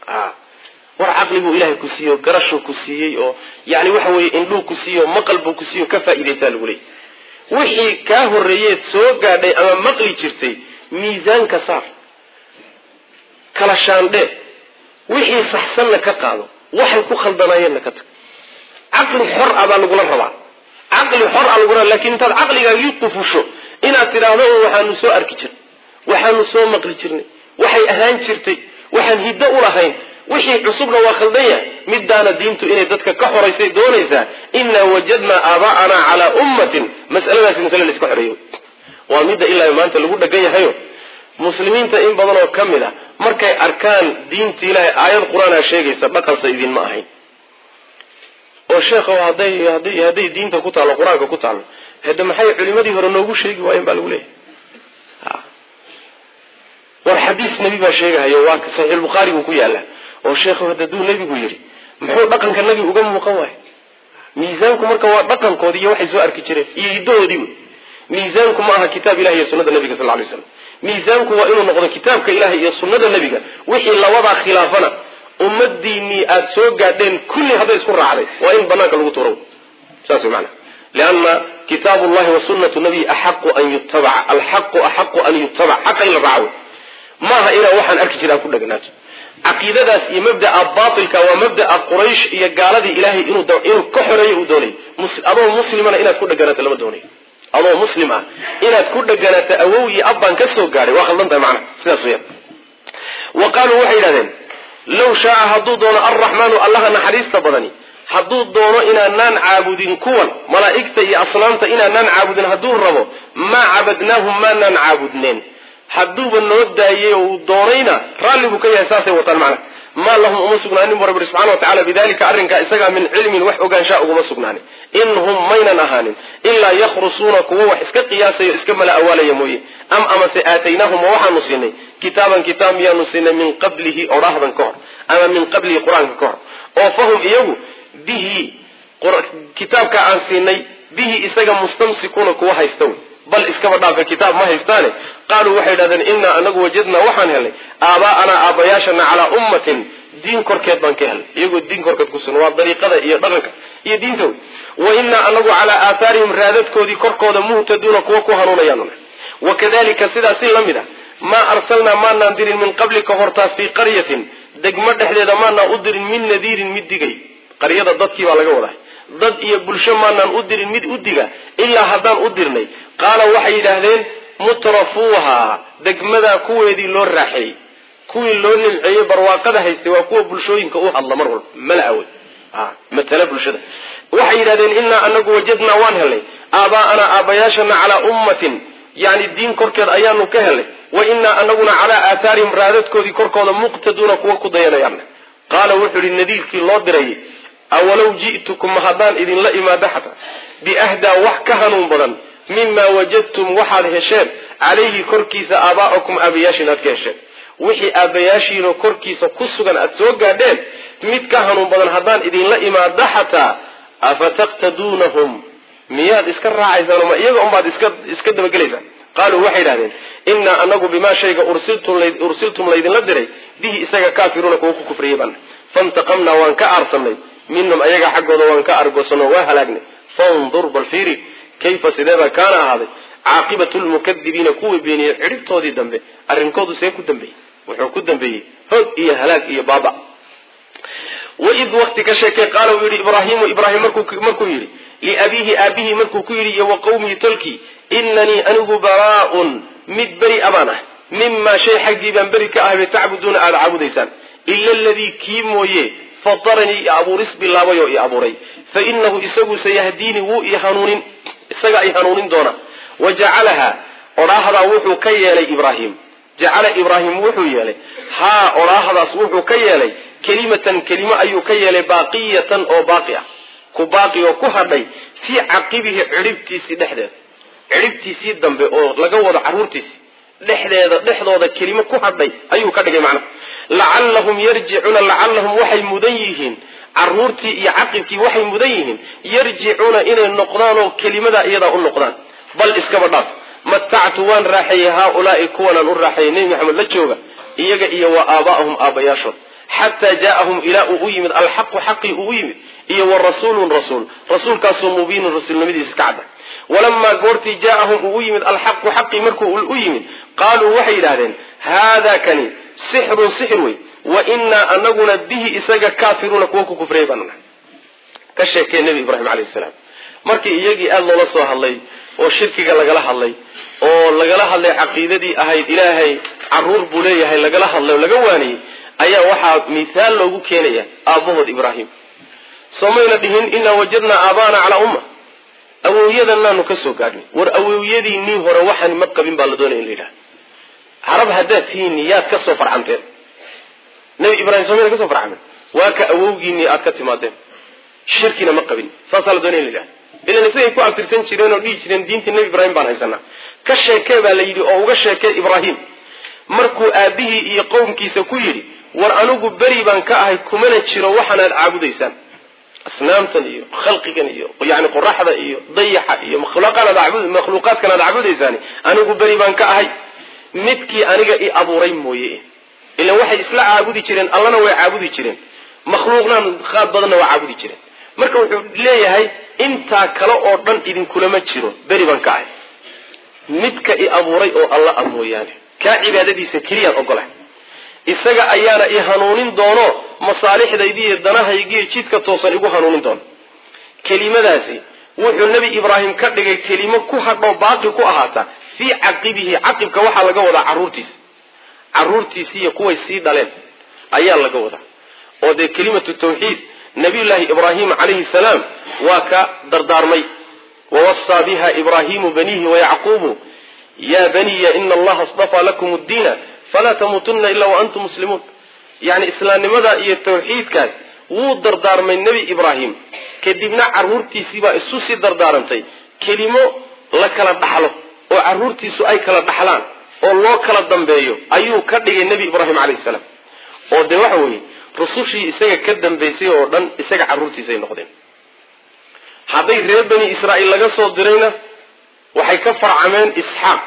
war caqli buu ilaahay ku siiyo garashuu ku siiyey oo yani waxa weeye indhuu ku siiyo maqal buu ku siiyo ka faa'iidaysaa lagu leeyay wixii kaa horreeyeed soo gaadhay ama maqli jirtay miisaanka saar kala shaandhe wixii saxsanna ka qaado waxay ku khaldanaayeenna ka tag caqli xor ah baa lagula rabaa caqli xor ah lagula rabaa laakiin intaad caqligaagii qufusho inaad tidhaahdo waxaanu soo arki jirnay waxaanu soo maqli jirnay waxay ahaan jirtay waxaan hiddo u lahayn wixii cusubna waa khaldan yahay midaana diintu inay dadka ka xoraysay doonaysaa inaa wajadnaa aabaa'anaa calaa ummatin mas'aladaasi masale la iska xoreeyo waa midda ilaa maanta lagu dhagan yahayo muslimiinta in badan oo ka mid a markay arkaan diinta ilaahay aayad qur-aanaa sheegaysa dhaqansa idinma ahayn oo sheekho hadday diinta ku taallo qur-aanka ku taallo hade maxay culimadii hore noogu sheegi waayeen baa lagu leeyahay war xadiis nebi baa sheegahayo waa saxiixulbukhaari buu ku yaalla oo sheekhu hadaduu nebigu yidhi muxuu dhaqanka nebi uga muuqan waayo miisaanku marka waa dhaqankoodi iyo waxay soo arki jireen iyo hiddahoodii wey miisaanku ma aha kitaab ilahi iyo sunnada nebiga sal lay slam miisaanku waa inuu noqdo kitaabka ilahi iyo sunnada nebiga wixii labadaa khilaafana ummadiinii aada soo gaadheen kulli hadday isku raacday waa in banaanka lagu tuuro saas wey maanaa lianna kitaabu llahi wa sunnatu nabiy axaqu an yutabaca alxaqu axaqu an yutabac xaqa in la raaco maaha inaa waxaan arki jira ku dhagnaato caqiidadaas iyo mabda'a baatilka waa mabda'a quraysh iyo gaaladii ilaahay inuu ka xoreeyo uu doonay adoo muslimana inaad ku dhaganaato lama doonayo adoo muslim ah inaad ku dhaganaato awow iyo abbaan ka soo gaadhay waa khaldan tahay macna sidaas weeyaan wa qaaluu waxay yidhahdeen low shaaa hadduu doono alraxmaanu allaha naxariista badani hadduu doono inaanaan caabudin kuwan malaa'igta iyo asnaamta inaanaan caabudin hadduu rabo maa cabadnaahum maanaan caabudneen hadduuba noo daayey oo uu doonayna raalli buu ka yahay saasay wataan macnaha maa lahum uma sugnaanin bu rabbi subxana watacala bidalika arrinkaa isagaa min cilmin wax ogaanshaa uguma sugnaanin in hum maynan ahaanin ilaa yakhrusuuna kuwa wax iska qiyaasayo iska mala awaalaya mooye am amase aataynaahum oo waxaanu siinay kitaaban kitaab miyaanu siinay min qablihi odhaahdan ka hor ama min qablihi qur-aanka ka hor oo fahum iyagu bihi kitaabka aan siinay bihi isaga mustamsikuuna kuwa haysta wey bal iskaba dhaafa kitaab ma haystaane qaaluu waxay idhahdeen innaa anagu wajadnaa waxaan helnay aabaa'anaa aabbayaashana calaa ummatin diin korkeed baan ka helnay iyagoo diin korkeed ku sugan waa dariiqada iyo dhaqanka iyo diinta wey wa innaa anagu calaa aathaarihim raadadkoodii korkooda muhtaduuna kuwa ku hanuunayaanuna wakadalika sidaas si la mid a maa arsalnaa maanaan dirin min qablika hortaas fii qaryatin degmo dhexdeeda maanaan u dirin min nadiirin mid digay qaryada dadkii baa laga wadaa dad iyo bulsho maanaan u dirin mid u diga ilaa haddaan u dirnay qaala waxay yidhaahdeen mutrafuuha degmadaa kuweedii loo raaxeeyey kuwii loo nimceeyey barwaaqada haystay waa kuwa bulshooyinka u hadla mar walba mala awey matala bulshada waxay yidhahdeen innaa anagu wajadnaa waan helnay aabaa'anaa aabbayaashana calaa ummatin yani diin korkeed ayaanu ka helnay wa innaa anaguna calaa aathaarihim raadadkoodii korkooda muqtaduuna kuwa ku dayanayaan qaala wuxuu yihi nadiirkii loo dirayay awalow ji'tukum haddaan idinla imaado xataa biahdaa wax ka hanuun badan mima wajadtum waxaad hesheen calayhi korkiisa aabaa'akum aabayaashiin aad ka hesheen wixii aabayaashiinoo korkiisa ku sugan aad soo gaadheen mid ka hanuun badan haddaan idinla imaado xataa afataqtaduunahum miyaad iska raacaysaan ma iyaga unbaad iska dabagelaysaan qaaluu waxay idhahdeen innaa anagu bimaa shayga ursiltum laydinla diray bihi isaga kaafiruuna kuwa ku kufriyay baana fantaqamnaa waan ka aarsanay minhum ayaga xaggooda waan ka argoosanoo waa halaagnay fandur bal fiiri kayfa sideeba kaana ahaaday caaqibatu lmukadibiina kuwii beeniyey cidhibtoodii dambe arrinkoodu see ku dambeeyey wuxuu ku dambeeyey hog iyo halaag iyo baaba waid wakti ka sheekay qaala uu yidhi ibraahimu ibraahim markuu yidhi liabiihi aabihii markuu ku yidhi iyo wa qawmihi tolkii inanii anigu baraa'un mid beri abaan ah mimaa shay xaggii baan beri ka ahbay tacbuduuna aada caabudaysaan ila aladii kii mooye fataranii i abuuris bilaabay oo i abuuray fa inahu isagu sayahdiini wuu i hanuunin isagaa i hanuunin doona wa jacalaha odhaahdaa wuxuu ka yeelay ibraahim jacala ibraahim wuxuu yeelay haa odhaahdaas wuxuu ka yeelay kelimatan kelimo ayuu ka yeelay baaqiyatan oo baaqi ah ku baaqi oo ku hadhay fii caqibihi cidhibtiisii dhexdeeda cidhibtiisii dambe oo laga wado carruurtiisii dhexdooda kelimo ku hadhay ayuu ka dhigay macnaha lacallahum yarjicuuna lacallahum waxay mudan yihiin carruurtii iyo caqibkii waxay mudan yihiin yarjicuuna inay noqdaan oo kelimadaa iyadaa u noqdaan bal iskaba dhaaf matactu waan raaxeeyey haaulaa'i kuwanaan u raaxeeyey nebi maxamed la jooga iyaga iyo wa aabaa'ahum aabbayaashood xataa jaa'ahum ilaa uu u yimid alxaqu xaqii uu u yimid iyo wa rasuulun rasuulkaasoo mubiinun rasuulnimadiisa ka cadda walamaa goortii jaa'ahum uu u yimid alxaqu xaqii markuu u yimid qaaluu waxay yidhahdeen haadaa kani sixrun sixir wey wa innaa anaguna bihi isaga kaafiruuna kuwa ku kufriyay baanu nahay ka sheekee nebi ibraahim calayhi salaam markii iyagii aada loola soo hadlay oo shirkiga lagala hadlay oo lagala hadlay caqiidadii ahayd ilaahay carruur buu leeyahay lagala hadlay oo laga waaniyey ayaa waxaa mithaal loogu keenaya aabbahood ibraahim soomayna dhihin innaa wajadnaa aabaana calaa umma awowyadanaanu ka soo gaadhnay war awowyadiinii hore waxaan ma qabin baa la doonaya in la yidhaha carab haddaad tihiin yaad ka soo farcanteen nebi ibraahim soomayna ka soo farcamen waa ka awowgiinii aad ka timaadeen shirkina ma qabin saasaa la doonaya in la yidhaha ilan isagay ku abtirsan jireen oo dhihi jireen diintii nebi ibraahim baan haysanaa ka sheekee baa la yidhi oo uga sheekee ibraahim markuu aabihii iyo qowmkiisa ku yidhi war anigu beri baan ka ahay kumana jiro waxaanaad caabudaysaan asnaamtan iyo khalqigan iyo yani qoraxda iyo dayaxa iyo makhluuqaadkan aad caabudaysaan anigu beri baan ka ahay midkii aniga i abuuray mooye ilan waxay isla caabudi jireen allana way caabudi jireen makhluuqna qaad badanna waa caabudi jireen marka wuxuu leeyahay intaa kale oo dhan idinkulama jiro beri baan ka ahay midka i abuuray oo alla ah mooyaane kaa cibaadadiisa keliyaan ogolahay isaga ayaana i hanuunin doono masaalixdaydii iyo danahaygiiyo jidka toosan igu hanuunin doono kelimadaasi wuxuu nebi ibraahim ka dhigay kelimo ku hadho baaqi ku ahaata fii caqibihi caqibka waxaa laga wadaa carruurtiisiiyo kuway sii dhaleen ayaa laga wadaa oo dee kelimatu tawxiid nabiyullaahi ibraahim calayhi salaam waa ka dardaarmay wawassaa biha ibraahimu baniihi wayacquubu ya baniya ina allaha astafaa lakum addiina falaa tamuutunna ilaa waantum muslimuun yani islaamnimada iyo tawxiidkaas wuu dardaarmay nebi ibraahim kadibna carruurtiisiibaa isu sii dardaarantay kelimo la kala dhaxlo oo carruurtiisu ay kala dhaxlaan oo loo kala dambeeyo ayuu ka dhigay nebi ibraahim calayhi salaam oo dee waxa weeye rusushii isaga ka dambaysay oo dhan isaga carruurtiisay noqdeen hadday reer bani israa'iil laga soo dirayna waxay ka farcameen isxaaq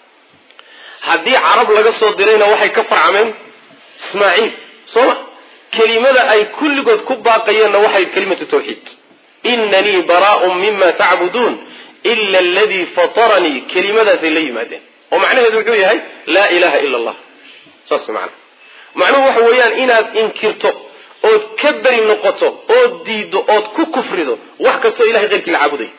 haddii carab laga soo dirayna waxay ka farcameen ismaaciil sooma kelimada ay kulligood ku baaqayeenna waxay kelimatu tawxiid inanii baraa'un mima tacbuduun ila aladii fataranii kelimadaasay la yimaadeen oo macnaheedu wuxuu yahay laa ilaha ila allah saas macnuhu waxa weeyaan inaad inkirto ood ka beri noqoto ood diiddo ood ku kufrido wax kastoo ilahay keyrkii la caabuday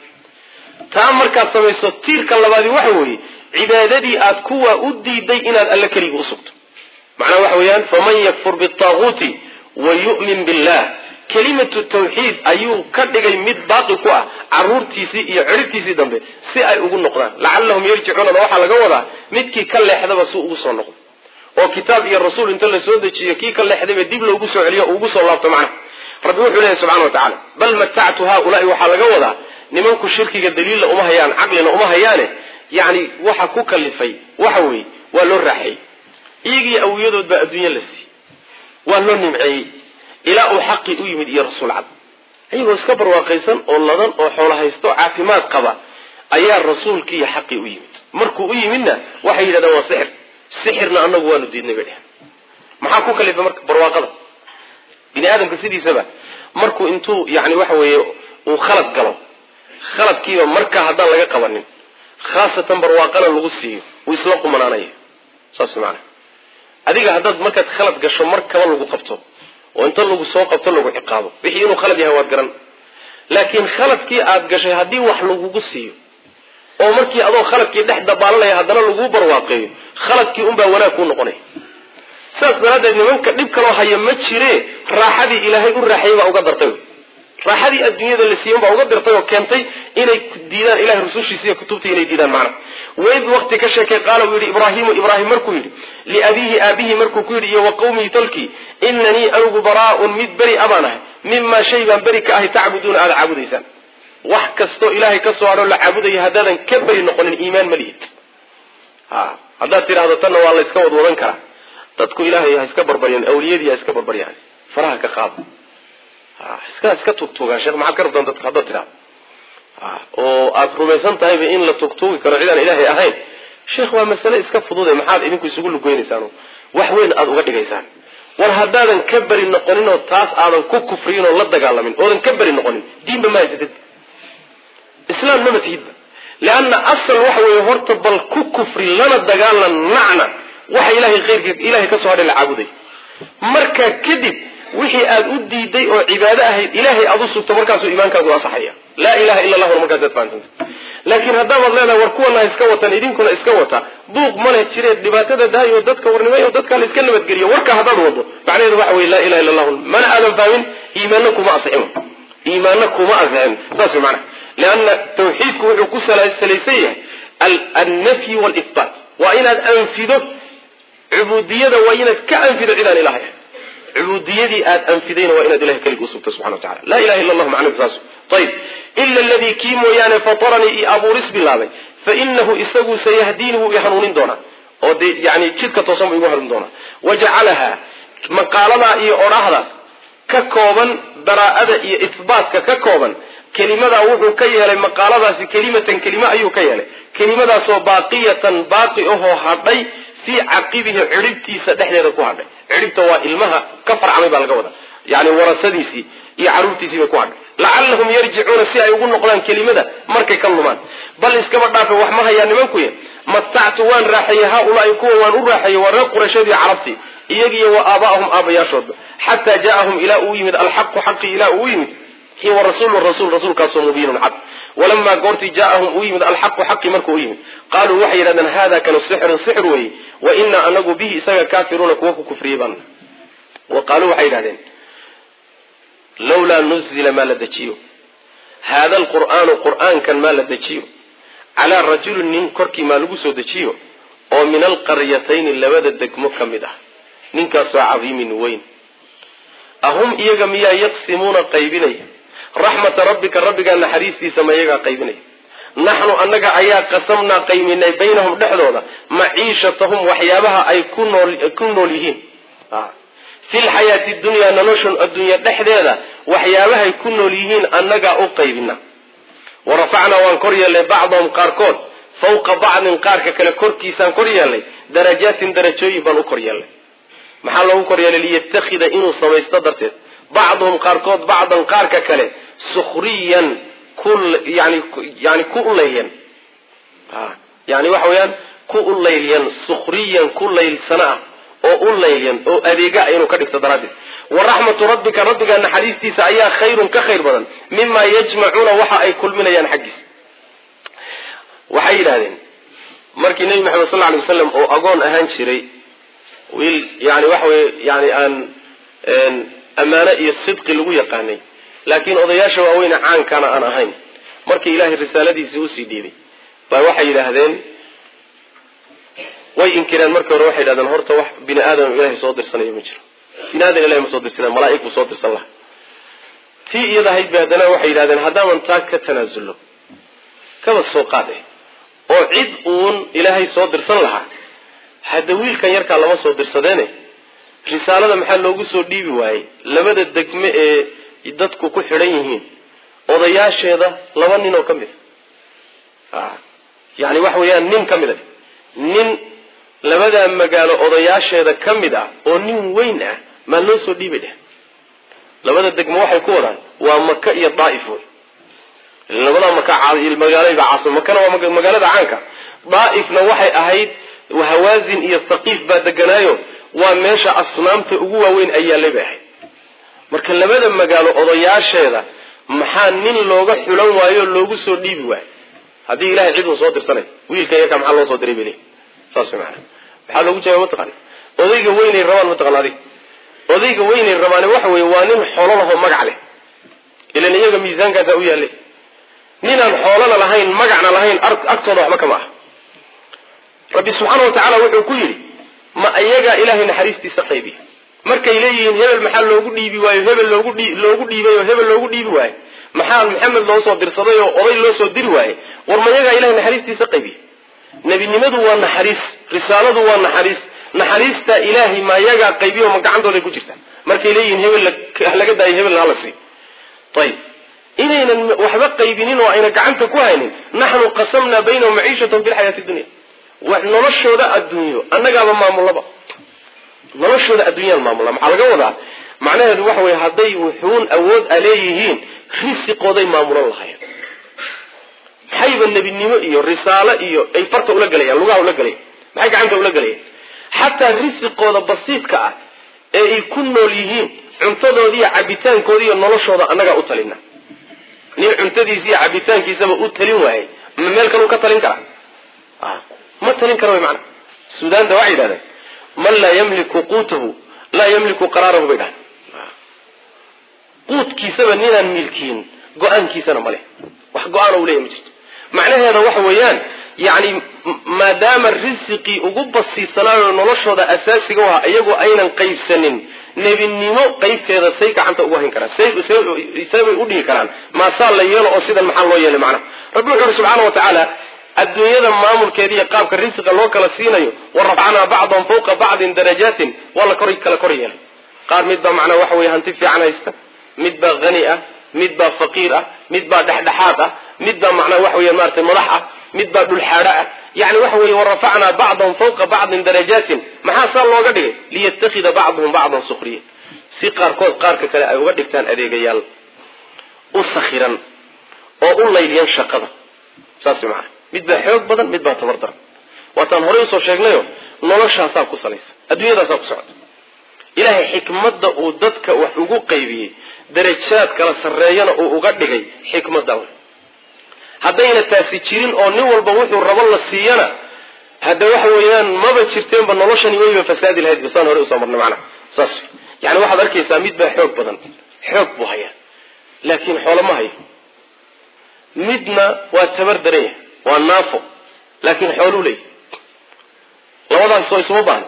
taa markaad samayso tiirka labaadi waxa weeye cibaadadii aad kuwa u diiday inaad alla keliga u sugto macnaha waxa weeyaan faman yakfur bitaaguuti wa yu'min billah kelimatu tawxiid ayuu ka dhigay mid baaqi ku ah carruurtiisii iyo ciribtiisii dambe si ay ugu noqdaan lacallahum yarjicuuna waxaa laga wadaa midkii ka leexdaba si ugu soo noqdo oo kitaab iyo rasuul inta la soo dejiyo kii ka leexdayba dib loogu soo celiyo oo ugu soo laabto macnaha rabbi wuxuu leeyahay subxana wa tacaala bal matactu haulaai waxaa laga wadaa nimanku shirkiga daliilla uma hayaan caqlina uma hayaane yani waxa ku kalifay waxa weeye waa loo raaxeeyey iyagii awiyadood baa adduunye la siiyey waa loo nimceeyey ilaa uu xaqii u yimid iyo rasuul cad iyagoo iska barwaaqaysan oo ladan oo xoolo haysto caafimaad qaba ayaa rasuulkii iyo xaqii u yimid markuu u yimidna waxay yidhahdeen waa sixirna anagu waanu diidnay bay dheheen maxaa ku kalifay marka barwaaqada bini aadamka sidiisaba markuu intuu yani waxa weeye uu khalad galo khaladkiiba markaa haddaan laga qabanin khaasatan barwaaqana lagu siiyo wuu isla qumanaanaya saas macana adiga haddaad markaad khalad gasho markaba lagu qabto oo inta lagu soo qabto lagu ciqaabo wixii inuu khalad yahay waad garan laakiin khaladkii aad gashay haddii wax lagugu siiyo oo markii adoo khaladkii dhex dabaalanaya haddana lagu barwaaqeeyo khaladkii unbaa wanaag kuu noqonaya saas daraaddeed nimanka dhib kaloo haya ma jire raaxadii ilaahay u raaxayey baa uga dartay raaxadii adduunyada la siiyey baa uga dirtay oo keentay inay diidaan ilahay rusushiisa iyo kutubta inay diidaan macna weyd waqti ka sheekay qaala uu yidhi ibraahim markuu yidhi liabiihi aabihi markuu ku yidhi iyo wa qawmihi tolkii inanii anigu baraa'un mid beri abaan ahay mimaa shay baan beri ka ahay tacbuduuna aada caabudaysaan wax kastoo ilaahay ka soo hadho la caabudayo haddaadan ka beri noqonin iimaan ma lihid haddaad tidhaahdo tanna waa la iska wadwadan karaa dadku ilaahay ha iska barbaryaan awliyadii ha iska barbaryaan faraha ka qaado iska tugtuugaan sheekh maxaad ka rabtaan dadka haddaad tidhahdo oo aada rumaysan tahayba in la tugtuugi karo cidaan ilaahay ahayn sheekh waa masale iska fudude maxaad idinku isugu lugoynaysaan wax weyn aada uga dhigaysaan war haddaadan ka beri noqonin oo taas aadan ku kufriyin oo la dagaalamin oodan ka beri noqonin diinba ma haysatid islaam nama tihidba leanna asal waxa weeye horta bal ku kufri lana dagaalan nacna waxa ilahay keyrka ilahay ka soo hadhay la caabuday markaa kadib wixii aad u diiday oo cibaado ahayd ilaahay aad u sugto markaasuu iimaankaagu asaxaya laa ilaha illa allah markaasaad fahamsanta laakiin haddaamaad leedahay war kuwana iska watan idinkuna iska wata buuq male jireed dhibaatada daayo dadka warnimay oo dadka la iska nabadgeliyo warka haddaad wado macnaheedu waxa weye laa ilaha illa allah mana aadan fahmin iimaanna kuma asixin saas wey macnaha lianna tawxiidku wuxuu ku salaysan yahay annafyi waalithbaat waa inaad anfido cubuudiyada waa inaad ka anfido cidaan ilahay cubuudiyadii aad anfidayna waa inaad ilahay keliga usugto subxana wa tacala laa ilaha illa allah macnaheedu saas ayib ila aladii kii mooyaane fataranii i abuuris bilaabay fa inahu isagu sayahdiini wuu i hanuunin doonaa oo dee yani jidka toosan buu igu hanuunin doonaa wajacalahaa maqaaladaa iyo odhahdaas ka kooban baraa'ada iyo ihbaatka ka kooban kelimadaa wuxuu ka yeelay maqaaladaasi kelimatan kelime ayuu ka yeelay kelimadaasoo baaqiyatan baaqi ahoo hadhay fii caqibihi cidhibtiisa dhexdeeda ku hadhay cidhibta waa ilmaha ka farcamay baa laga wadaa yani warasadiisii iyo carruurtiisii bay ku hadhay lacallahum yarjicuuna si ay ugu noqdaan kelimada markay ka lumaan bal iskaba dhaafe wax ma hayaa nimankuye matactu waan raaxeeyey haaulaai kuwa waan u raaxeeyey waa reer qurayshadii carabtii iyagiiyo wa aabaahum aabayaashoodba xataa ja'ahum ilaa uu yimid alxaqu xaqi ilaa uu yimid hiya warasuulu rasuulkaasoo mubiinun cad walamaa goortii ja'ahum uu yimid alxaqu xaqi markuu u yimid qaaluu waxay yidhahdeen hada kanu sixrun sixr weeye wa inaa anagu bihi isaga kaafiruuna kuwa ku kufriyey baan wa qaaluu waxay yidhahdeen lawlaa nuzila maa la dejiyo haada alqur'aanu qur'aankan maa la dejiyo calaa rajulin nin korkii maa lagu soo dejiyo oo min alqaryatayni labada degmo ka mid ah ninkaasoo cadiimin weyn ahum iyaga miyaa yaqsimuuna qaybinaya raxmata rabbika rabbigaa naxariistiisa ma iyagaa qaybinaya naxnu annaga ayaa qasamnaa qayminay baynahum dhexdooda maciishatahum waxyaabaha ay ku nool yihiin fi lxayaati dunyaa noloshan addunya dhexdeeda waxyaabahay ku nool yihiin annagaa u qaybina warafacnaa waan kor yeelnay bacdahum qaarkood fawqa bacdin qaarka kale korkiisaan kor yeelnay darajaatin darajooyin baan u kor yeelnay maxaa loogu kor yeelay liyattakhida inuu samaysto darteed bacduhum qaarkood bacdan qaarka kale sukhriyan yani ku ulayyan yani waxa weeyaan ku ulayyan sukhriyan ku laylsana ah oo u laylyan oo adeega inuu ka dhigto daraaddeed waraxmatu rabbika rabbigaa naxariistiisa ayaa khayrun ka khayr badan mima yajmacuuna waxa ay kulminayaan xaggiisa waxay yidhahdeen markii nebi maxamed sal alay wasalam oo agoon ahaan jiray wiil yani waxa weye yani aan ammaano iyo sidqi lagu yaqaanay laakiin odayaasha waaweyne caankana aan ahayn markii ilaahay risaaladiisii usii dhiibay baa waxay yidhaahdeen way inkireen markii hore waxay yidhahdeen horta wax bini aadam ilaahay soo dirsanayo ma jiro bini aadam ilahay ma soo dirsanay malaa'ig buu soo dirsan lahaa tii iyadahayd bay haddana waxay yidhahdeen haddaaman taa ka tanaasulno kaba soo qaade oo cid uun ilaahay soo dirsan lahaa hadda wiilkan yarkaa lama soo dirsadeene risaalada maxaa loogu soo dhiibi waayey labada degme ee dadku ku xidhan yihiin odayaasheeda laba nin oo ka mid a yani waxa weeyaan nin ka mid a nin labadaa magaalo odayaasheeda ka mid ah oo nin weyn ah maa loo soo dhiibay dheh labada degmo waxay ku wadaan waa maka iyo daa'if wey labadaa magaalada caasim makana waa magaalada caanka daa'ifna waxay ahayd hawaazin iyo thaqiif baa deganaayo waa meesha asnaamta ugu waaweyn ay yaallay bay ahayd marka labada magaalo odayaasheeda maxaa nin looga xulan waayo loogu soo dhiibi waayo haddii ilahay cid uu soo dirsanay wiilka yarkaa maxaa loo soo diray bay leeyihin saas way macana maxaa loogu jawaaba mataqaana odayga weynay rabaan mataqana adig odayga weynay rabaane waxa weeye waa nin xoolo lahoo magac leh ilan iyaga miisaankaasaa u yaallay ninaan xoolana lahayn magacna lahayn agtooda waxba kama ah rabbi subxaana watacaala wuxuu ku yidhi ma iyagaa ilaahay naxariistiisa qaybiya markay leeyihiin hebel maxaa loogu dhiibi waayo hebel loogu dhiibay oo hebel loogu dhiibi waayo maxaa maxamed loo soo dirsaday oo oday loo soo diri waaye war ma iyagaa ilahay naxariistiisa qaybiya nebinimadu waa naxariis risaaladu waa naxariis naxariista ilaahay ma iyagaa qaybiya oo ma gacantooday ku jirta markay leeyihiin hebel laga daayo hebelna hala sii ayib inaynan waxba qaybinin oo ayna gacanta ku haynin naxnu qasamnaa baynahum maciishatahum fi lxayaati dunya noloshooda adduunyo annagaaba maamulaba noloshooda adduunyaan maamula maxaa laga wadaa macnaheedu waxa weye hadday wuxuun awood a leeyihiin risiqooday maamulan lahayen maxayba nebinimo iyo risaalo iyo ay farta ula gelayaan lugaha ula gelayan maxay gacanta ula gelayaan xataa risiqooda basiidka ah ee ay ku nool yihiin cuntadoodi iyo cabitaankoodi iyo noloshooda annagaa u talina nin cuntadiisa iyo cabitaankiisaba u talin waayey ma meel kaleu ka talin karaa ma talin kara way macana suudaanta waxay yidhahdeen man laa yamliku quutahu laa yamliku qaraarahu bay dhahan quudkiisaba ninaan milkiin go-aankiisana ma leh wax go-aan u leeyahy ma jirto macnaheeda waxa weeyaan yani maadaama risiqii ugu basiisanaayo noloshooda asaasiga u ahaa iyagoo aynan qaybsanin nebinimo qaybteeda say gacanta ugu hayn karaan saybay u dhigi karaan maasaa la yeelo oo sidan maxaa loo yeelay macnaha rabbi wuxu uhi subxaana wa tacaala adduunyada maamulkeeda iyo qaabka risiqa loo kala siinayo warafacnaa bacdahum fawqa bacdin darajaatin waa la kala kor yeelay qaar mid baa macnaa waxa weye hanti fiican haysta mid baa hani ah mid baa faqiir ah mid baa dhexdhexaad ah mid baa macnaa waxa weya maratay madax ah mid baa dhulxaadho ah yani waxa weeye warafacnaa bacdahum fawqa bacdin darajaatin maxaa saa looga dhigay liyattakhida bacduhum bacdan sukhriya si qaarkood qaarka kale ay uga dhigtaan adeegayaal usakhiran oo u layliyan shaqada saas macna mid baa xoog badan mid baa tabar daran waataan horey usoo sheegnayo noloshaasaa ku salaysan adduunyadaasaa ku socota ilaahay xikmadda uu dadka wax ugu qaybiyey darajaad kala sarreeyana uu uga dhigay xikmadda haddayna taasi jirin oo nin walba wuxuu rabo la siiyana hadda waxa weeyaan maba jirteenba noloshani wayba fasaadi lahayd basaan hore usoo marnay macnaha saas yani waxaad arkaysaa mid baa xoog badan xoog buu hayaa laakiin xoolo ma hayo midna waa tabar daran yahay waa naafo laakiin xooluu leeyahy labadaas soo isuma baahna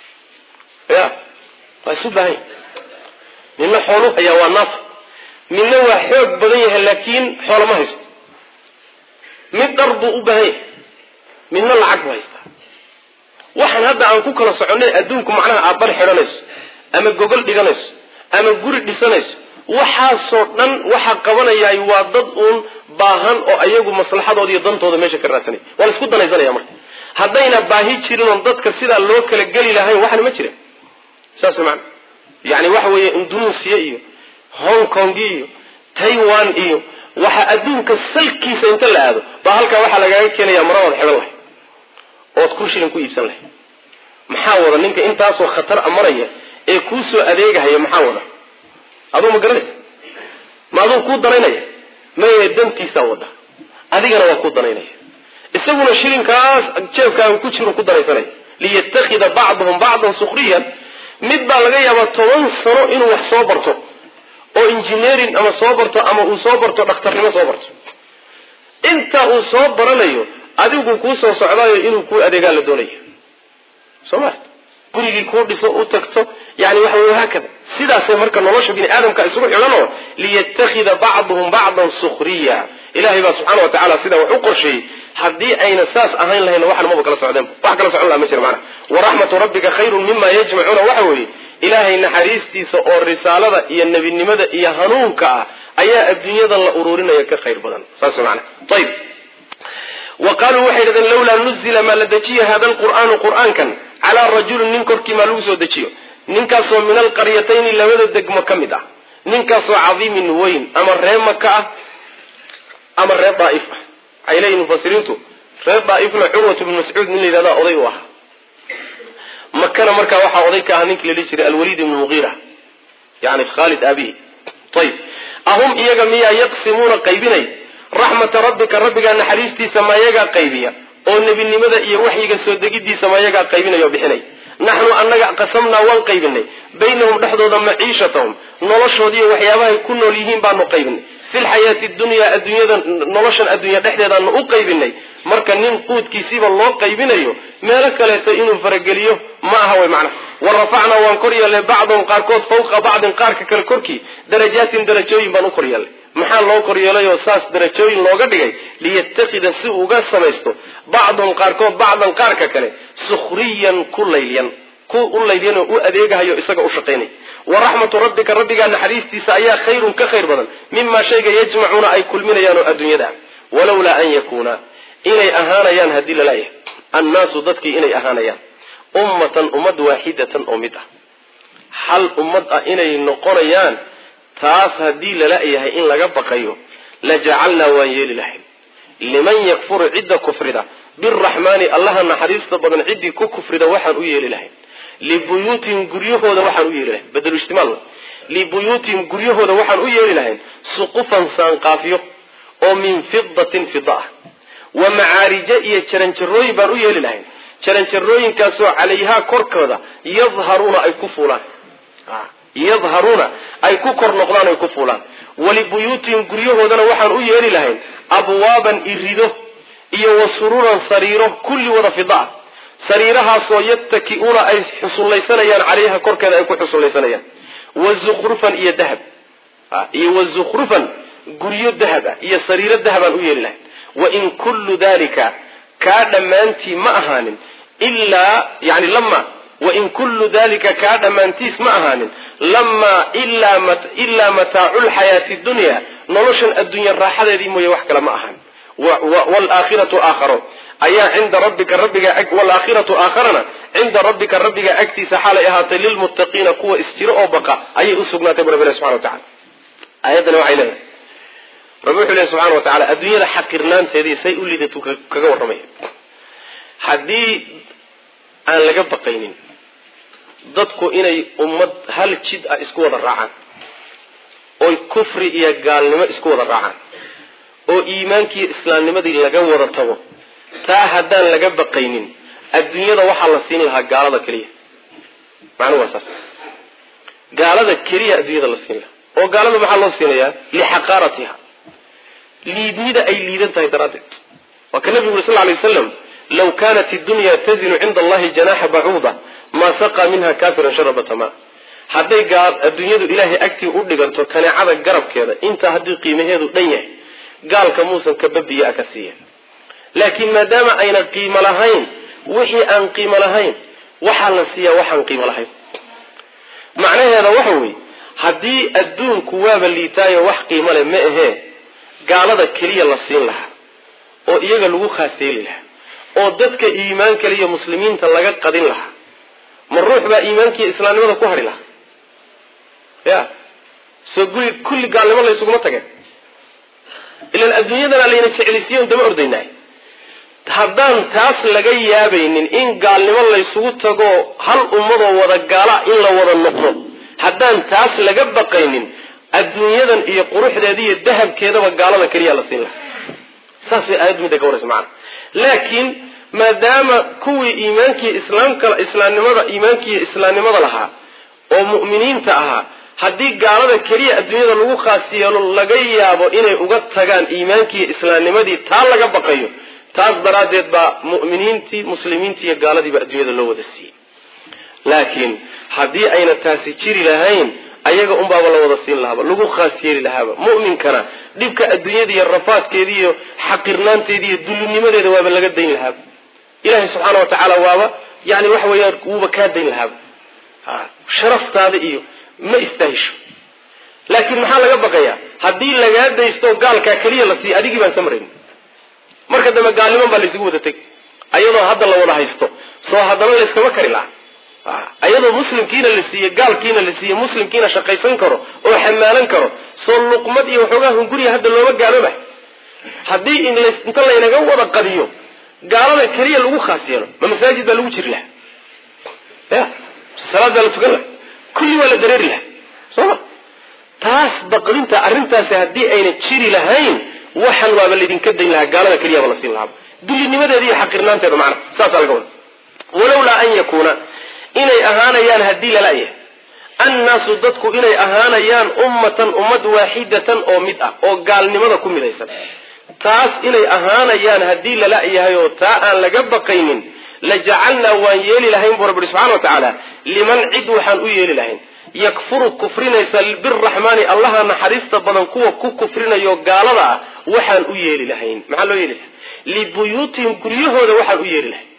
ya waa isu baahan yahay midna xooluu hayaa waa naafo midna waa xoog badan yahay laakiin xoolo ma haysto mid dhar buu u baahan yahay midna lacag buu haystaa waxaan hadda aan ku kala soconay adduunku macnaha aad bar xidhanayso ama gogol dhiganayso ama guri dhisanayso waxaasoo dhan waxa qabanayaay waa dad uun baahan oo ayagu maslaxadooda iyo dantooda meesha ka raadsanay waa la isku danaysanaya marka haddayna baahi jirin oon dadka sidaa loo kala geli lahayn waxna ma jira saas macna yani waxa weeye Indonesia iyo Hong Kong iyo Taiwan iyo waxa adduunka salkiisa inta la aado baa halka waxa laga keenaya marwad xidhan lahay oo kursigan ku iibsan lahay maxaa wada ninka intaas oo khatar amaraya ee ku soo adeegaya maxaa wada adoo ma garanaysa ma adoo ku daraynaya ma dantiisa wada adigana waa ku daraynaya isaguna shilinkaas jeebkaaga ku jiro ku daraysanaya liyattakhidha ba'dhum ba'dan sukhriyan mid baa laga yaabaa 10 sano inuu wax soo barto oo engineering ama soo barto ama uu soo barto dhakhtarnimo soo barto inta uu soo baranayo adigu ku soo socdaayo inuu ku adeegaa la doonayo Soomaa gurigii ku dhiso u tagto yani waxa weeye hakada sidaasay marka nolosha bini aadamka isugu xidhano liyattakhidha ba'dhum ba'dan sukhriya ilaahi ba subhanahu wa ta'ala sida wuxuu qorshay hadii ayna saas ahayn lahayn waxan ma kala socdeen wax kala socon la ma jiro macna wa rahmatu rabbika khayrun mimma yajma'una waxa weeye ilaahay naxariistiisa oo risaalada iyo nabinimada iyo hanuunka ayaa adduunyada la ururinaya ka khayr badan saas macna tayib وقالوا وحيدا لولا نزل ما لدجي هذا القرآن قرآن كان على رجل ننكر كما لوسو دجيو ننكسو من القريتين لماذا دق مكمدة ننكسو عظيم وين أمر ريم مكة أمر ريم ضائفة عيلين مفسرينتو ريم ضائفة عروة بن مسعود من اللي لا أضيوها مكة مركة وحا أضيك أهنك لليشري الوليد بن المغيرة يعني خالد أبيه طيب أهم إيجا ميا يقسمون قيبيني رحمة ربك نحريستي سمايقا قيبية والنبي النمذا يوحيقا سودقيدي سمايقا قيبين يوبحني نحن أنك قسمنا وانقيبني بينهم لحظة معيشتهم نلشوا دي وحيابها يكونوا ليهين بانو قيبني في الحياة الدنيا نلشا الدنيا دحديدا نقيبني مركا ننقود كيسيب الله قيبني مالك لا تئين فرقليه ما هو معنى ورفعنا وانقريا لبعضهم قاركوت فوق بعض قارك كالكركي درجات درجوين بانو قريا maxaa loo koryeelayo saas darajooyin looga dhigay liyattakhida si uga samaysto bacdun qaarkood bacdan qaarka kale sukhriyan kulayliyan ku ulayliyan oo u adeegayo isaga u shaqeynay wa rahmatu rabbika rabbiga naxariistiisa ayaa khayrun ka khayr badan mimma shayga yajma'una ay kulminayaan adduunyada walawla an yakuna inay ahaanayaan hadii la leeyahay annaasu dadkii inay ahaanayaan ummatan ummad waahidatan oo mid ah hal ummad ah inay noqonayaan taas hadii la leeyahay in laga baqayo la ja'alna wa yelilahi liman yakfuru idda kufrida birrahmani allaha naxariista badan cidii ku kufrida waxaan u yeelilahay libuyutin guryahooda waxaan u yeelilahay badal ihtimaal libuyutin guryahooda waxaan u yeelilahay suqufan sanqafiyo oo min fiddatin fiddah wa ma'arija iyo jaranjarooyin baan u yeelilahay jaranjarooyinkaas oo calayha korkooda yadharuna ay ku fuulaan يظهرون أي كوكر نقلان أي كفولان ولبيوتهم قريهودنا وحن أيهري لهين أبوابا إريده إيا وسرورا سريره كل وضع فضاء سريرها سو يتكئون أي حصول ليسانيان عليها كوركا أي حصول ليسانيان والزخرفا إيا الذهب إيا والزخرفا قريه الذهب إيا سرير الذهب أيهري لهين وإن كل ذلك كان ما أنت مأهان إلا يعني لما وإن كل ذلك كان ما أنتيس مأهان لما إلا متاع الحياة الدنيا نلوشن الدنيا الراحة دي مو يوحك لما أهان والآخرة آخر أي عند ربك والآخرة آخرنا عند ربك أكتي سحال إهاتي للمتقين قوة استراء وبقاء أي أسقنا تبرا بالله سبحانه وتعالى آياتنا وعيلنا rabbi wuxuu leeyahay subxaana wa tacaala adduunyada xaqirnaanteedii say u liidatu kaga warramaya haddii aan laga baqaynin dadku inay ummad hal jid ah isku wada raacaan oy kufri iyo gaalnimo isku wada raacaan oo iimaankii islaamnimadii laga wada tago taa haddaan laga baqaynin adduunyada waxaa la siin lahaa gaalada keliya macnuhu waa saas gaalada keliya adduunyada la siin lahaa oo gaalada maxaa loo siinayaa lixaqaaratiha liidnida ay liidan tahay daraaddeed waa ka nabigu uri sal lay wasalam law kanat iddunya tazinu cinda allahi janaxa bacuuda maa saqaa minha kafiran sharabata ma hadday adduunyadu ilaahay agtii u dhiganto kaneecada garabkeeda intaa haddii qiimaheedu dhan yahay gaalka muusan kababiya ka siiya laakiin maadaama ayna qiimo lahayn wixii aan qiimo lahayn waxaa la siiyaa waxaan qiimo lahayn macnaheeda waxa weeye haddii adduunku waaba liitaayo wax qiimo leh ma ahee gaalada keliya la siin lahaa oo iyaga lagu khaaseeli lahaa oo dadka iimaan kale iyo muslimiinta laga qadin lahaa ma ruux baa iimaankiiyo islaamnimada ku hadhi lahaa ya soo kulli gaalnimo la ysuguma tageen ilan adduunyadana layna jeclaysiiyon daba ordaynahay haddaan taas laga yaabaynin in gaalnimo laysugu tago hal ummadoo wada gaala in la wada noqdo haddaan taas laga baqaynin adduunyadan iyo quruxdeeda iyo dahabkeedaba gaalada keliya la siin lahaa saas way aayaddu midda ka waraysa macana laakiin maadaama kuwii iimaankiiyo islaamnimada lahaa oo mu'miniinta ahaa haddii gaalada keliya adduunyada lagu khaas yeelo laga yaabo inay uga tagaan iimaankiiyo islaamnimadii taa laga baqayo taas daraaddeed baa mu'miniintii muslimiintii iyo gaaladiiba adduunyada loo wada siiyey laakiin haddii ayna taasi jiri lahayn ayaga unbaaba la wada siin lahaaba lagu khaas yeeli lahaaba mu'minkana dhibka adduunyada iyo rafaadkeeda iyo xaqirnaanteeda iyo dullinimadeeda waaba laga dayn lahaaba ilaahay subxaana wa tacaala waaba yani waxa weeyaan wuuba kaa dayn lahaaba sharaftaada iyo ma istaahisho laakiin maxaa laga baqayaa haddii lagaa daysto gaalkaa keliya la siiya adigii baan samrayn marka dambe gaalniman baa laysugu wada tegi ayadoo hadda la wada haysto soo haddana layskama kari laha ayadoo muslimkiina la siiye gaalkiina la siiye muslimkiina shaqaysan karo oo xamaalan karo soo luqmad iyo waxoogaa hunguriya hadda looma gaaloba haddii inta laynaga wada qadiyo gaalada keliya lagu khaas yeelo ma masaajid baa lagu jiri laha ya salaad baa la tukan laha kulli waa la dareeri laha sooma taas baqdinta arrintaasi haddii ayna jiri lahayn waxan waaba laydinka dayn lahaa gaalada keliyaba la siin lahaaba dullinimadeeda iyo xaqirnaanteeda macna saasaa laga wada walowlaa an yakuuna inay ahaanayaan haddii lala-yahay annaasu dadku inay ahaanayaan ummatan ummad waaxidatan oo mid ah oo gaalnimada ku midaysan taas inay ahaanayaan haddii lala-yahay oo taa aan laga baqaynin lajacalnaa waan yeeli lahayn buu rabbi subxana wa tacaala liman cid waxaan u yeeli lahayn yakfuru kufrinaysa biraxmaani allaha naxariista badan kuwa ku kufrinayo gaalada ah waxaan u yeeli lahayn maxaa loo yeeli lahay libuyuutihim guryahooda waxaan u yeeli lahay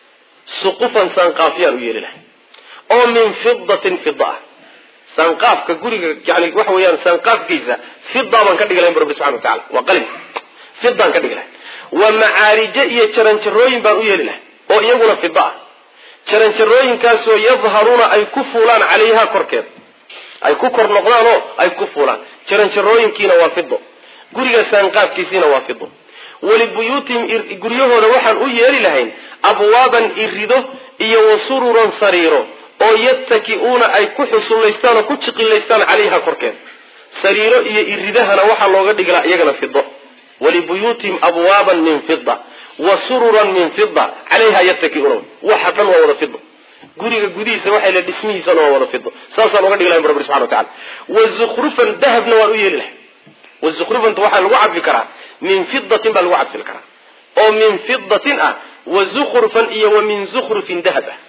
suqufan saanqaafyaan u yeeli lahay oo min fidatin fida ah saanqaafka guriga yani waxa weeyaan saanqaafkiisa fidaa baan ka dhigi lahayn bu rabbi subxana wa tacala waa qalin fidaan ka dhigi lahay wa macaarije iyo jaranjarooyin baan u yeeli lahay oo iyaguna fida ah jaranjarooyinkaasoo yadharuuna ay ku fuulaan calayha korkeeda ay ku kor noqdaan oo ay ku fuulaan jaranjarooyinkiina waa fido guriga saanqaafkiisiina waa fido walibuyuutihim guryahooda waxaan u yeeli lahayn abwaaban irido iyo wasururan sariiro oo yattaki'uuna ay ku xusullaystaan oo ku jiqilaystaan calayha korkeeda sariiro iyo iridahana waxaa looga dhigi lahaa iyagana fido walibuyuutihim abwaaban min fida wasururan min fida calayha yattaki'uuna waxa dhan waa wada fido guriga gudihiisa waxay la dhismihiisana waa wada fido saasaan uga dhigi lahayn rabbi subxana wa tacala wazukhrufan dahabna waan u yeeli lahay wazukhrufanta waxaa lagu cadfi karaa min fidatin baa lagu cadfi karaa oo min fidatin ah wazukhrufan iyo wa min zukhrufin dahab ah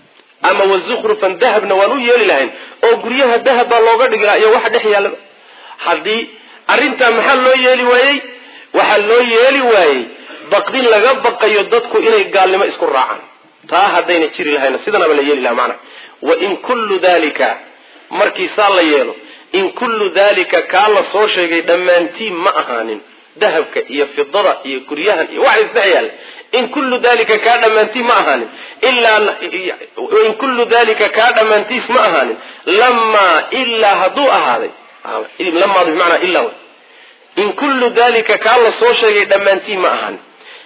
ama wazukhrufan dahabna waan u yeeli lahayn oo guryaha dahab baa looga dhigi lahaa iyo waxa dhex yaallaba haddii arrintaa maxaa loo yeeli waayey waxaa loo yeeli waayey baqdin laga baqayo dadku inay gaalnimo isku raacaan taa haddayna jiri lahayna sidanaba la yeeli lahaa macna wain kullu dalika markii saa la yeelo in kullu dalika kaa la soo sheegay dhammaantiin ma ahaanin dahabka iyo fidada iyo guryahan iyo waxa isdhex yaalla in kullu dalika kaa dhammaantiin ma ahaanin in kullu dalika kaa dhammaantiis ma ahaanin lamaa ilaa hadduu ahaaday lamaadu bimacnaa ilaa in kullu dalika kaa la soo sheegay dhammaantiin ma ahan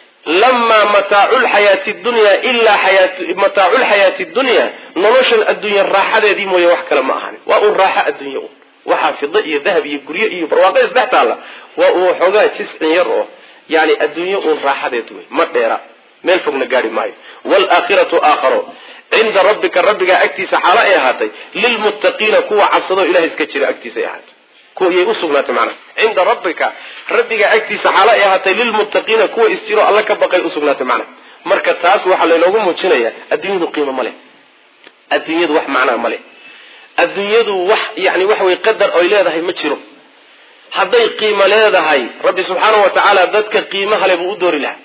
lamaa mataaculxayaati dunya ilaa mataaculxayaati dunya noloshan adduunya raaxadeedii mooye wax kale ma ahan waa un raaxa adduunya un waxaa fida iyo dahab iyo guryo iyo barwaaqo isdhex taalla waa uu xoogaa jiscin yar oo yani adduunyo un raaxadeed wey ma dheera meel fogna gaari maayo waalaakhiratu aakharo cinda rabbika rabbigaa agtiisa xaalo ay ahaatay lilmuttaqiina kuwa cabsadoo ilahay iska jira agtiisa ay ahaatay kuwayay usugnaatay macnaha cinda rabbika rabbigaa agtiisa xaalo ay ahaatay lilmuttaqiina kuwa isjiro alla ka baqay usugnaatay macnaha marka taas waxaa laynoogu muujinayaa adduunyadu qiimo ma leh adduunyadu wax macnaa ma leh adduunyadu wax yani waxa way qadar oy leedahay ma jiro hadday qiimo leedahay rabbi subxaanahu watacaala dadka qiimaha le buu u doori lahaa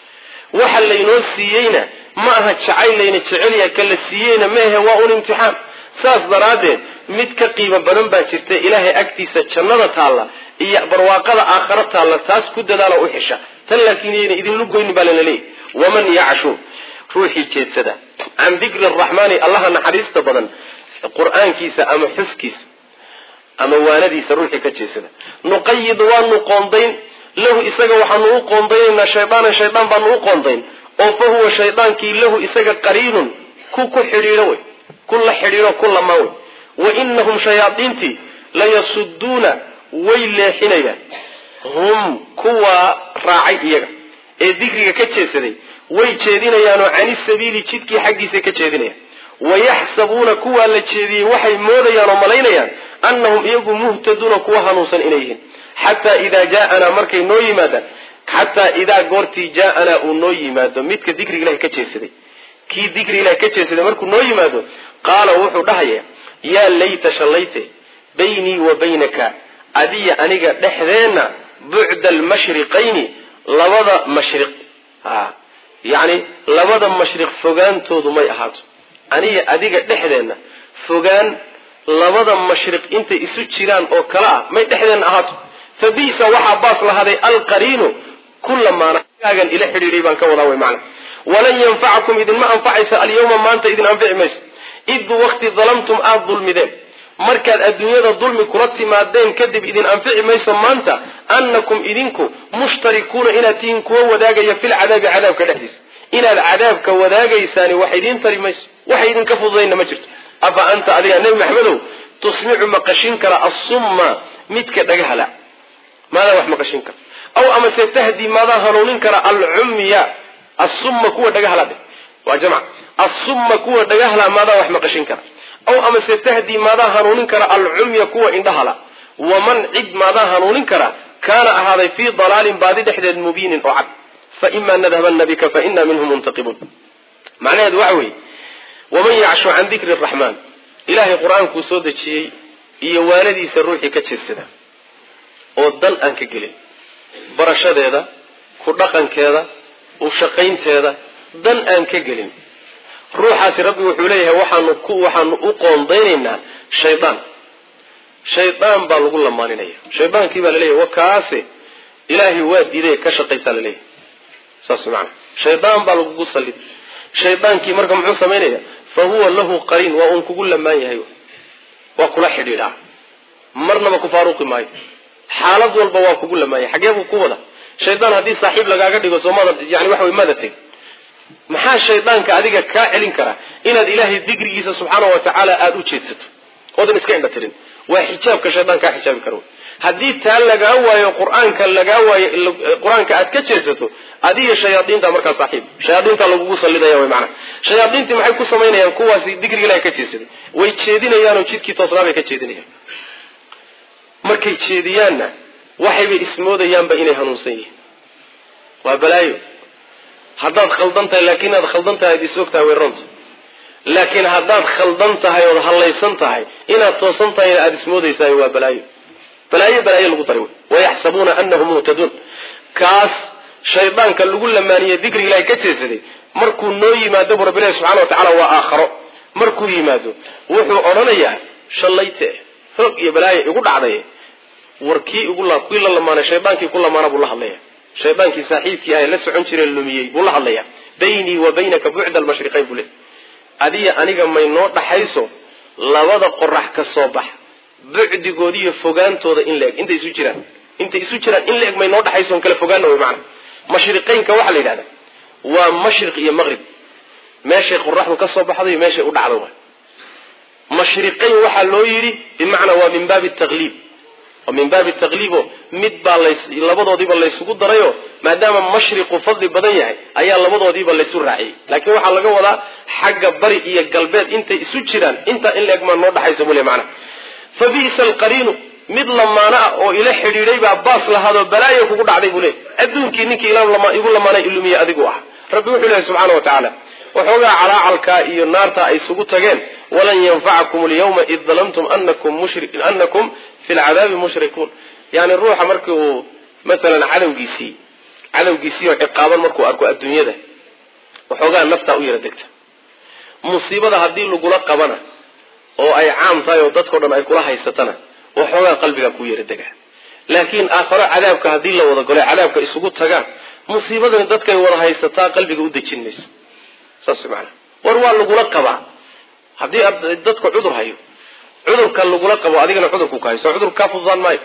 waxa laynoo siiyeyna ma aha jacayl layna jecelyaha ka la siiyeyna maahe waa un imtixaan saas daraaddeed mid ka qiimo badan baa jirta ilaahay agtiisa jannada taalla iyo barwaaqada aakhara taalla taas ku dadaala u xisha tan laakiin yayna idinlu goynin baa lana leeyahy waman yacshu ruuxii jeedsada can dikri araxmaani allaha naxariista badan qur-aankiisa ama xuskiisa ama waanadiisa ruuxii ka jeedsada nuqayid waanu qoondayn lahu isaga waxaanu u qoondaynaynaa shaydaanan shaydaan baanu u qoondayn oo fa huwa shaydaankii lahu isaga qariinun ku xidhiidho wey ku la xidhiidho ku lamaan wey wa inahum shayaadiintii layasuduuna way leexinayaan hum kuwa raacay iyaga ee dikriga ka jeedsaday way jeedinayaanoo cani sabiili jidkii xaggiisa ka jeedinayaan wayaxsabuuna kuwaa la jeediyey waxay moodayaan oo malaynayaan annahum iyagu muhtaduuna kuwa hanuunsan inay yihiin xataa idaa jaaanaa markay noo yimaadaan xataa idaa goortii jaaanaa uu noo yimaado midka dikriga ilahay ka jeedsaday kii dikriga ilahay ka jeedsaday markuu noo yimaado qaala wuxuu dhahaya yaa layta shallayte baynii wa baynaka adiya aniga dhexdeenna bucda almashriqayni labada mashriq yani labada mashriq fogaantoodu may ahaato aniga adiga dhexdeenna fogaan labada mashriq intay isu jiraan oo kale ah may dhexdeenna ahaato fa bisa waxaa baas lahaday alqariinu kulamaanagaagan ila xidhiidhay baan ka wadaa way macna walan yanfacakum idinma anfacaysa alyawma maanta idin anfici mayso id wakti dalamtum aada dulmideen markaad adduunyada dulmi kula timaadeen kadib idin anfici mayso maanta annakum idinku mushtarikuuna inaad tihiin kuwa wadaagaya filcadaabi cadaabka dhexdiisa inaad cadaabka wadaagaysaani wax idiin tari mayso waxay idinka fududayna ma jirto afa anta adiga nebi maxamedow tusmicu maqashin kara assumma midka dhagahala maadaa wax maqashin kara aw amase tahdi maadaa hanuunin kara alcumya assumma kuwa dhagahala dhe waa jamc assumma kuwa dhagahala maadaa wax maqashin kara aw amase tahdi maadaa hanuunin kara alcumya kuwa indhahala waman cid maadaa hanuunin kara kaana ahaaday fii dalaalin baadi dhexdeed mubiinin oo cad faima nadhabana bika faina minhum muntaqibuun macnaheedu waxa weeye waman yacshu can dikri araxmaan ilaahay qur-aankuu soo dejiyey iyo waanadiisa ruuxii ka jeedsada oo dan aan ka gelin barashadeeda ku dhaqankeeda u shaqaynteeda dan aan ka gelin ruuxaasi rabbi wuxuu leeyahay waxaanu u qoondaynaynaa shaydaan baa lagu lamaaninaya shaydaankii baa laleeyahay wakaase ilaahay waa diiday ka shaqaysaa laleeyahay saas macana shaydaan baa lagugu sallid shaydaankii marka muxuu samaynaya fa huwa lahu qariin waa uun kugu lamaan yahay waa kula xidhiidhaa marnaba ku faaruqi maayo xaalad walba waa kugu lamaan yahay xagee buu ku wada shaydaan haddii saaxiib lagaaga dhigo soomada yani waxa way mada teg maxaa shaydaanka adiga kaa celin karaa inaad ilaahay dikrigiisa subxaana wa tacaala aada u jeedsato oodan iska indha tirin waa xijaabka shaydaan kaa xijaabi kara haddii taa lagaa waayo qur-aanka aad ka jeedsato adiga shayaadiinta markaa saaxiib shayaadiinta lagugu sallidaya way macana shayaadiintii maxay ku samaynayaan kuwaasi dikriga ilahay ka jeedsaday way jeedinayaanoo jidkii toosnaa bay ka jeedinayaan markay jeediyaanna waxaybay ismoodayaanba inay hanuunsan yihiin waa balaayo haddaad khaldan tahay laakiin inaad khaldan tahay ad isog tahay way ronta laakiin haddaad khaldan tahay ood hallaysan tahay inaad toosan tahay aada ismoodaysaay waa balaayo lagu daray wayaxsabuuna anahum muhtaduun kaas shaydaanka lagu lamaaniyey dikriga ilahay ka jeedsaday markuu noo yimaado bu rabbilahi subxana wa tacaala waa aakharo markuu yimaado wuxuu odhanayaa shallayte hoog iyo balaayo igu dhacday war kii la lamaanay shaydaankii ku lamaana buu la hadlaya shaydaankii saaxiibkii ah la socon jiray lumiyey buu la hadlaya baynii wa baynaka bucda almashriqayn buu le adiya aniga may noo dhaxayso labada qorax ka soo bax bucdigoodi iyo fogaantooda in la eg intay isu jiraan inta isu jiraan in la eg may noo dhaxayso kala fogaana way macna mashriqaynka waxa la yiraahdaa waa mashriq iyo maghrib meeshay qorraxdu ka soo baxday iyo meeshay u dhacdo waa mashriqayn waxa loo yiri bimaana waa min baab at-taghlib wa min baab at-taghlib mid baa labadoodiiba la isugu darayo maadaama mashriqu fadli badan yahay ayaa labadoodiiba la isu raaciyay laakiin waxa laga wadaa xagga bari iyo galbeed inta isu jiraan inta in la eg ma noo dhaxayso wali macna fa bi'sal qarinu mid lamaana oo ila xidhiiday baa baas lahaado balaayo kugu dhacday buu leeyahay adduunkii ninkii ilaa igu lamaanay ilumiya adigu ah rabbi wuxuu leeyahay subxaanahu wa ta'ala وحوغا علاعلكا iyo naarta ay isugu tageen walan yanfa'akum al-yawma id dhalamtum annakum fi al-'adab mushrikun yani ruuxa markuu mesela cadawgiisi oo ciqaaban markuu arko adduunyada waxoogaa nafta u yara degta musiibada hadii lagu la qabana oo ay caam tahay oo dadka dhan ay kula haysatana waxoogaa qalbiga ku yara dega laakiin aakhiro cadaabka hadii la wada galo cadaabka isugu tagaan musiibadana dadka ay wada haysataa qalbiga u dejinaysa سبحانه وروا لغلا قبا hadii dadku cudur hayo cudurka lagula qabo adigana cudurku ka hayso cudur ka fududaan maayo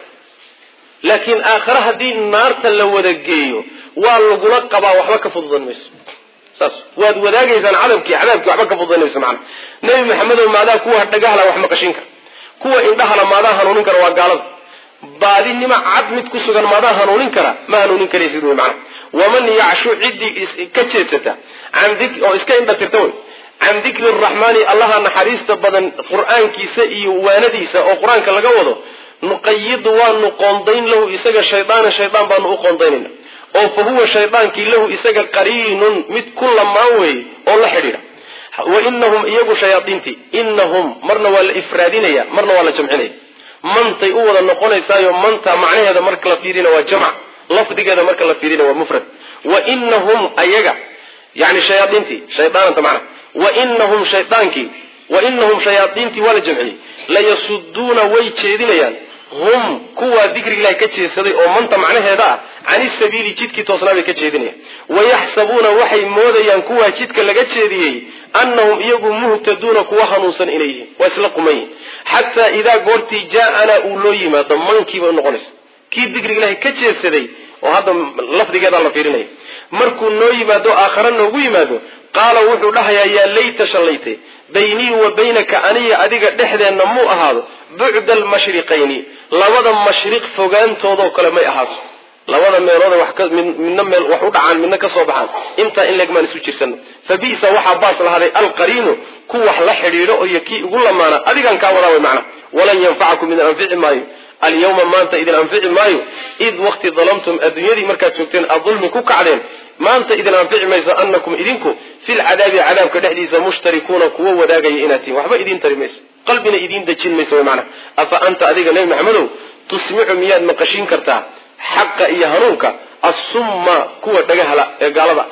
laakiin aakhira hadii naarta la wada geeyo waa lagula qaba waxba ka fududan mayso saas waad wadaagaysan cadaabki waxba ka fududanayso macna nabi maxamed oo maada kuwa dhagahala wax maqashinka kuwa indhahala maada hanuunin kara waa gaalada baadinima cad mid ku sugan maada hanuunin kara ma hanuunin karaysid macna waman ya'shu iddi kajeetata aan dik oo iska inda tirtay aan dikri arrahmani allaha naxariista badan quraankiisa iyo waanadiisa oo quraanka laga wado nuqayyid wa nuqondayn lahu isaga shaydaan baan u qondaynayna oo fa huwa shaydaanki lahu isaga qariinun mid kullama way oo la xiriira wa innahum iyagu shayaatiinti innahum marna wala ifraadinaya marna wala jamcinaya mantay u wada noqonaysaayo manta macnaheeda marka la fiirina waa jamc lafdigeeda marka la fiirina waa mufrad wa innahum ayaga yani shayaatiinti shaydaanta macna wa innahum shaytaanki wa innahum shayaatiinti wala jamci la yasudduna way jeedinayaan hum kuwa dhikri ilaahay ka jeesaday oo manta macnaheeda ani sabili jidki toosnaabay ka jeedinayaan wa yahsabuna waxay moodayaan kuwa jidka laga jeediyay annahum iyagu muhtaduna kuwa hanuunsan ilayhi wa isla qumay hatta idha goorti jaa'ana uloo yimaado mankiiba noqonaysa kii dhikri ilaahay ka jeesaday oo hadda lafdigeeda la fiirinay markuu noo yimaado aakhira noogu yimaado qaala wuxuu dhahayaa yaa layta shalayte bayni wa baynaka aniya adiga dhexdeena mu ahaado bu'da al-mashriqayni labada mashriq fogaantooda kale may ahaato labada meelood wax ka midna meel wax u dhacaan midna ka soo baxaan inta in leegmaan isu jirsan fabisa waxa baas lahaday al-qarinu ku wax la xiriiro oo yakii ugu lamaana adigan ka wada way macna walan yanfa'akum min anfi'i maayo اليوم ما أنت إذا أنفع مايو إذ وقت ظلمتم الدنيا مركا تشوكتين الظلم كعدين ما أنت إذا أنفع مايو أنكم إذنكم في العذاب عذاب كدحديث مشتركون قوة وداقي إناتي وحبا إذن ترميس قلبنا إذن دجين ميسو معنا أفأنت أذيك نبي محمد تسمع مياد مقشين كرتا حق إيهانوك الصم قوة دقهلا قالبا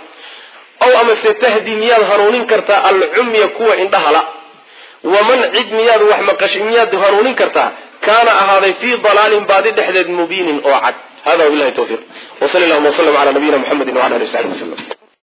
أو أما ستهدي مياد هارونين كرتا العمي قوة إندهلا ومن عد مياد وحمقشين مياد هارونين كرتا كان هذا في ضلال بعد دحدد مبين أو عد هذا والله التوفيق وصلى الله وسلم على نبينا محمد وعلى آله وصحبه وسلم